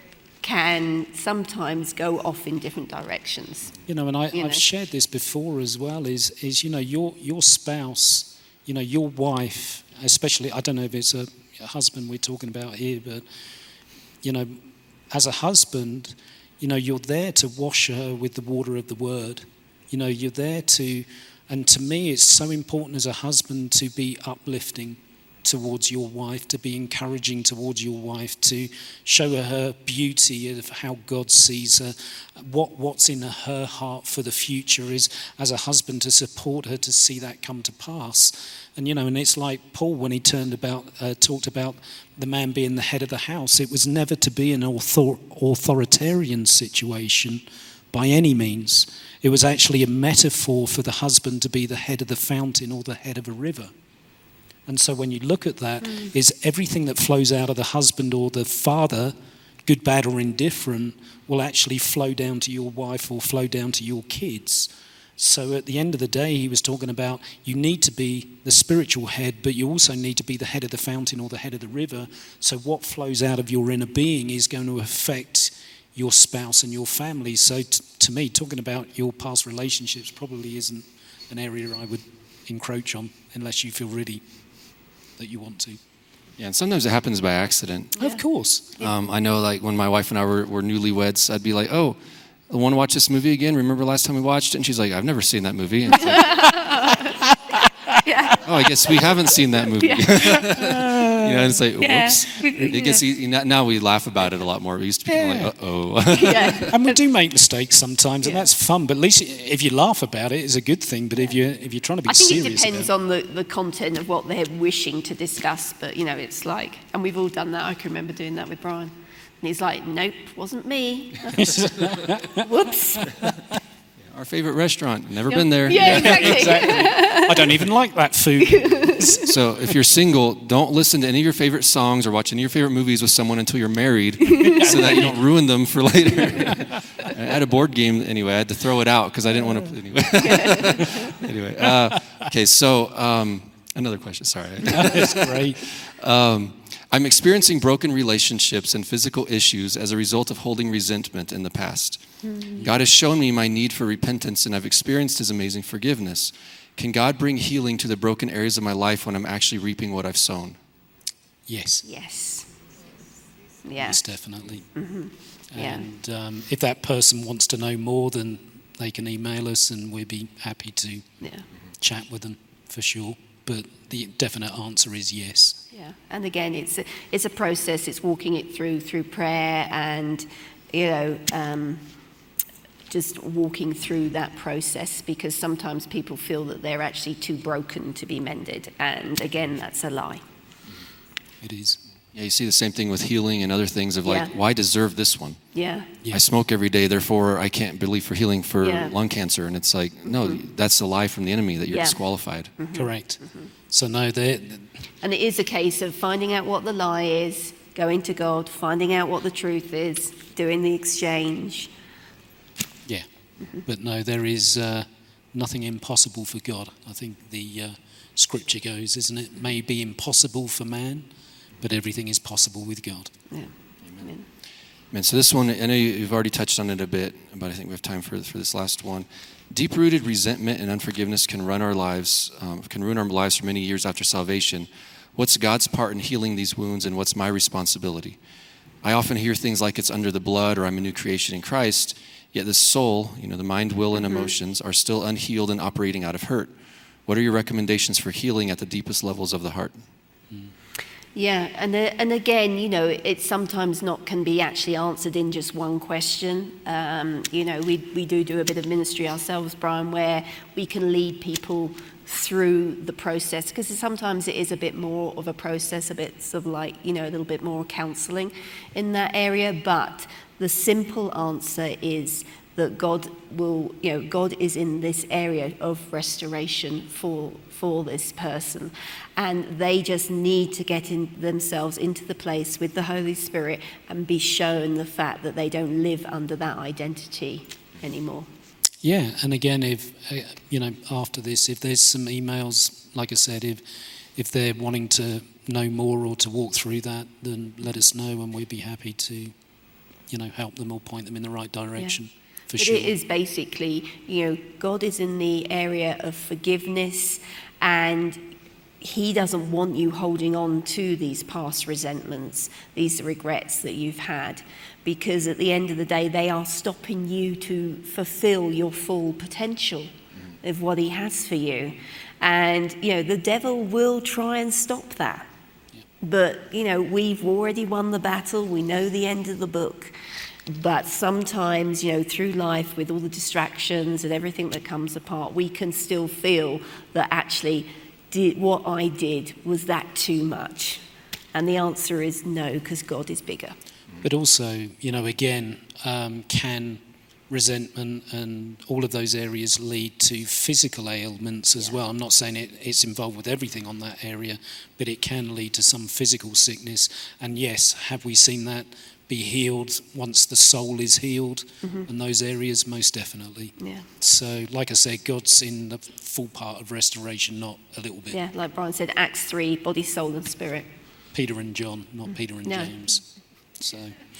can sometimes go off in different directions. You know, and I, you I've know? shared this before as well, is, is, you know, your your spouse... You know, your wife, especially, I don't know if it's a, a husband we're talking about here, but, you know, as a husband, you know, you're there to wash her with the water of the word. You know, you're there to, and to me, it's so important as a husband to be uplifting towards your wife, to be encouraging towards your wife, to show her her beauty of how God sees her, what what's in her heart for the future is, as a husband, to support her to see that come to pass. And, you know, and it's like Paul when he turned about, uh, talked about the man being the head of the house. It was never to be an author- authoritarian situation by any means. It was actually a metaphor for the husband to be the head of the fountain or the head of a river. And so when you look at that, mm. is everything that flows out of the husband or the father, good, bad, or indifferent, will actually flow down to your wife or flow down to your kids. So at the end of the day, he was talking about you need to be the spiritual head, but you also need to be the head of the fountain or the head of the river. So what flows out of your inner being is going to affect your spouse and your family. So t- to me, talking about your past relationships probably isn't an area I would encroach on unless you feel really that you want to. Yeah, and sometimes it happens by accident. Yeah. Of course. Yeah. Um, I know, like, when my wife and I were, were newlyweds, I'd be like, oh, I want to watch this movie again. Remember last time we watched it? And she's like, I've never seen that movie. And it's like, yeah. Oh, I guess we haven't seen that movie. Yeah. You know, and it's like, yeah. whoops. It gets, yeah. Now we laugh about it a lot more. We used to be yeah. like, uh-oh. Yeah. And we do make mistakes sometimes, and yeah. that's fun. But at least if you laugh about it, it's a good thing. But if, you, if you're trying to be serious I think serious it depends on the, the content of what they're wishing to discuss. But, you know, it's like, and we've all done that. I can remember doing that with Brian. And he's like, nope, wasn't me. Whoops. Yeah, Our favorite restaurant. Never been there. Yeah, exactly. Exactly. I don't even like that food. So if you're single, don't listen to any of your favorite songs or watch any of your favorite movies with someone until you're married so that you don't ruin them for later. I had a board game anyway. I had to throw it out because I didn't want to. Anyway, anyway uh, okay, so um, another question. Sorry. That's great. Um, I'm experiencing broken relationships and physical issues as a result of holding resentment in the past. Mm-hmm. God has shown me my need for repentance, and I've experienced His amazing forgiveness. Can God bring healing to the broken areas of my life when I'm actually reaping what I've sown? Yes. Yes. Yeah. Yes, definitely. Mm-hmm. Yeah. And um, if that person wants to know more, then they can email us, and we'd be happy to Yeah. chat with them for sure. But the definite answer is yes. Yeah, and again, it's a, it's a process. It's walking it through through prayer, and you know, um, just walking through that process, because sometimes people feel that they're actually too broken to be mended, and again, that's a lie. It is. Yeah, you see the same thing with healing and other things of like, Yeah. why deserve this one? Yeah, Yeah. I smoke every day, therefore I can't believe for healing for Yeah. lung cancer. And it's like, no, Mm-hmm. that's a lie from the enemy that you're Yeah. disqualified. Correct. So no, there. and it is a case of finding out what the lie is, going to God, finding out what the truth is, doing the exchange. Yeah. But no, there is uh, nothing impossible for God. I think the uh, scripture goes, isn't it? May be impossible for man, but everything is possible with God. Yeah. Amen. Man, so this one, I know you- you've already touched on it a bit, but I think we have time for for this last one. Deep-rooted resentment and unforgiveness can run our lives, um, can ruin our lives for many years after salvation. What's God's part in healing these wounds, and what's my responsibility? I often hear things like it's under the blood, or I'm a new creation in Christ, yet the soul, you know, the mind, will, and emotions are still unhealed and operating out of hurt. What are your recommendations for healing at the deepest levels of the heart? Yeah, and uh, and again, you know, it sometimes not can be actually answered in just one question. Um, you know, we we do do a bit of ministry ourselves, Brian, where we can lead people through the process, because sometimes it is a bit more of a process, a bit sort of like, you know, a little bit more counselling in that area. But the simple answer is that God will, you know, God is in this area of restoration for for this person, and they just need to get in themselves into the place with the Holy Spirit and be shown the fact that they don't live under that identity anymore. Yeah, and again, if uh, you know, after this, if there's some emails, like I said, if if they're wanting to know more or to walk through that, then let us know, and we'd be happy to, you know, help them or point them in the right direction. Yeah. For But sure. it is basically, you know, God is in the area of forgiveness, and He doesn't want you holding on to these past resentments, these regrets that you've had, because at the end of the day, they are stopping you to fulfill your full potential of what He has for you. And, you know, the devil will try and stop that. But, you know, we've already won the battle. We know the end of the book. But sometimes, you know, through life, with all the distractions and everything that comes apart, we can still feel that actually did, what I did, was that too much? And the answer is no, because God is bigger. But also, you know, again, um, can resentment and all of those areas lead to physical ailments as Yeah. well? I'm not saying it, it's involved with everything on that area, but it can lead to some physical sickness. And yes, have we seen that be healed once the soul is healed? Mm-hmm. And those areas, most definitely. Yeah. So, like I said, God's in the full part of restoration, not a little bit. Yeah, like Brian said, Acts three, body, soul, and spirit. Peter and John, not Peter and No. James. So,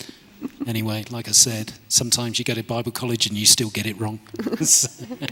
anyway, like I said, sometimes you go to Bible college and you still get it wrong. So-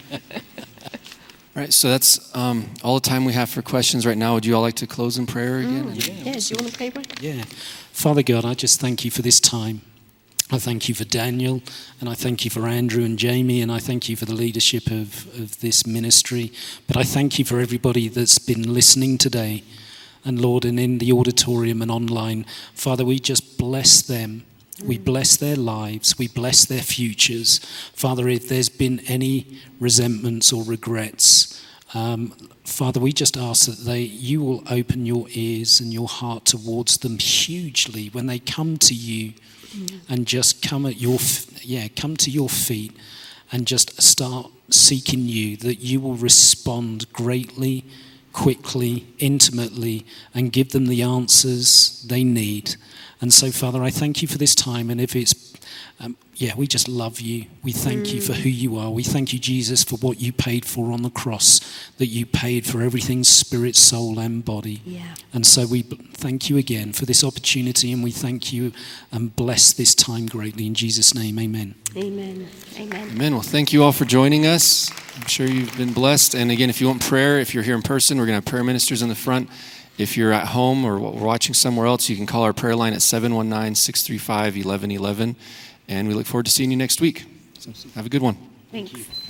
All right, so that's um, all the time we have for questions right now. Would you all like to close in prayer again? Yeah, do you want to pray, Brian? Yeah. Father God, I just thank you for this time. I thank you for Daniel, and I thank you for Andrew and Jamie, and I thank you for the leadership of, of this ministry. But I thank you for everybody that's been listening today. And Lord, and in the auditorium and online, Father, we just bless them. We bless their lives. We bless their futures. Father, if there's been any resentments or regrets, um, Father, we just ask that they, you will open your ears and your heart towards them hugely when they come to you, and just come at your, f- yeah, come to your feet and just start seeking you, that you will respond greatly, quickly, intimately, and give them the answers they need. And so, Father, I thank you for this time. And if it's, um, yeah, we just love you. We thank mm. you for who you are. We thank you, Jesus, for what you paid for on the cross, that you paid for everything, spirit, soul, and body. Yeah. And so we thank you again for this opportunity, and we thank you and bless this time greatly. In Jesus' name, amen. Amen. Amen. Amen. Well, thank you all for joining us. I'm sure you've been blessed. And again, if you want prayer, if you're here in person, we're going to have prayer ministers in the front. If you're at home or watching somewhere else, you can call our prayer line at seven one nine, six three five, one one one one. And we look forward to seeing you next week. So have a good one. Thanks.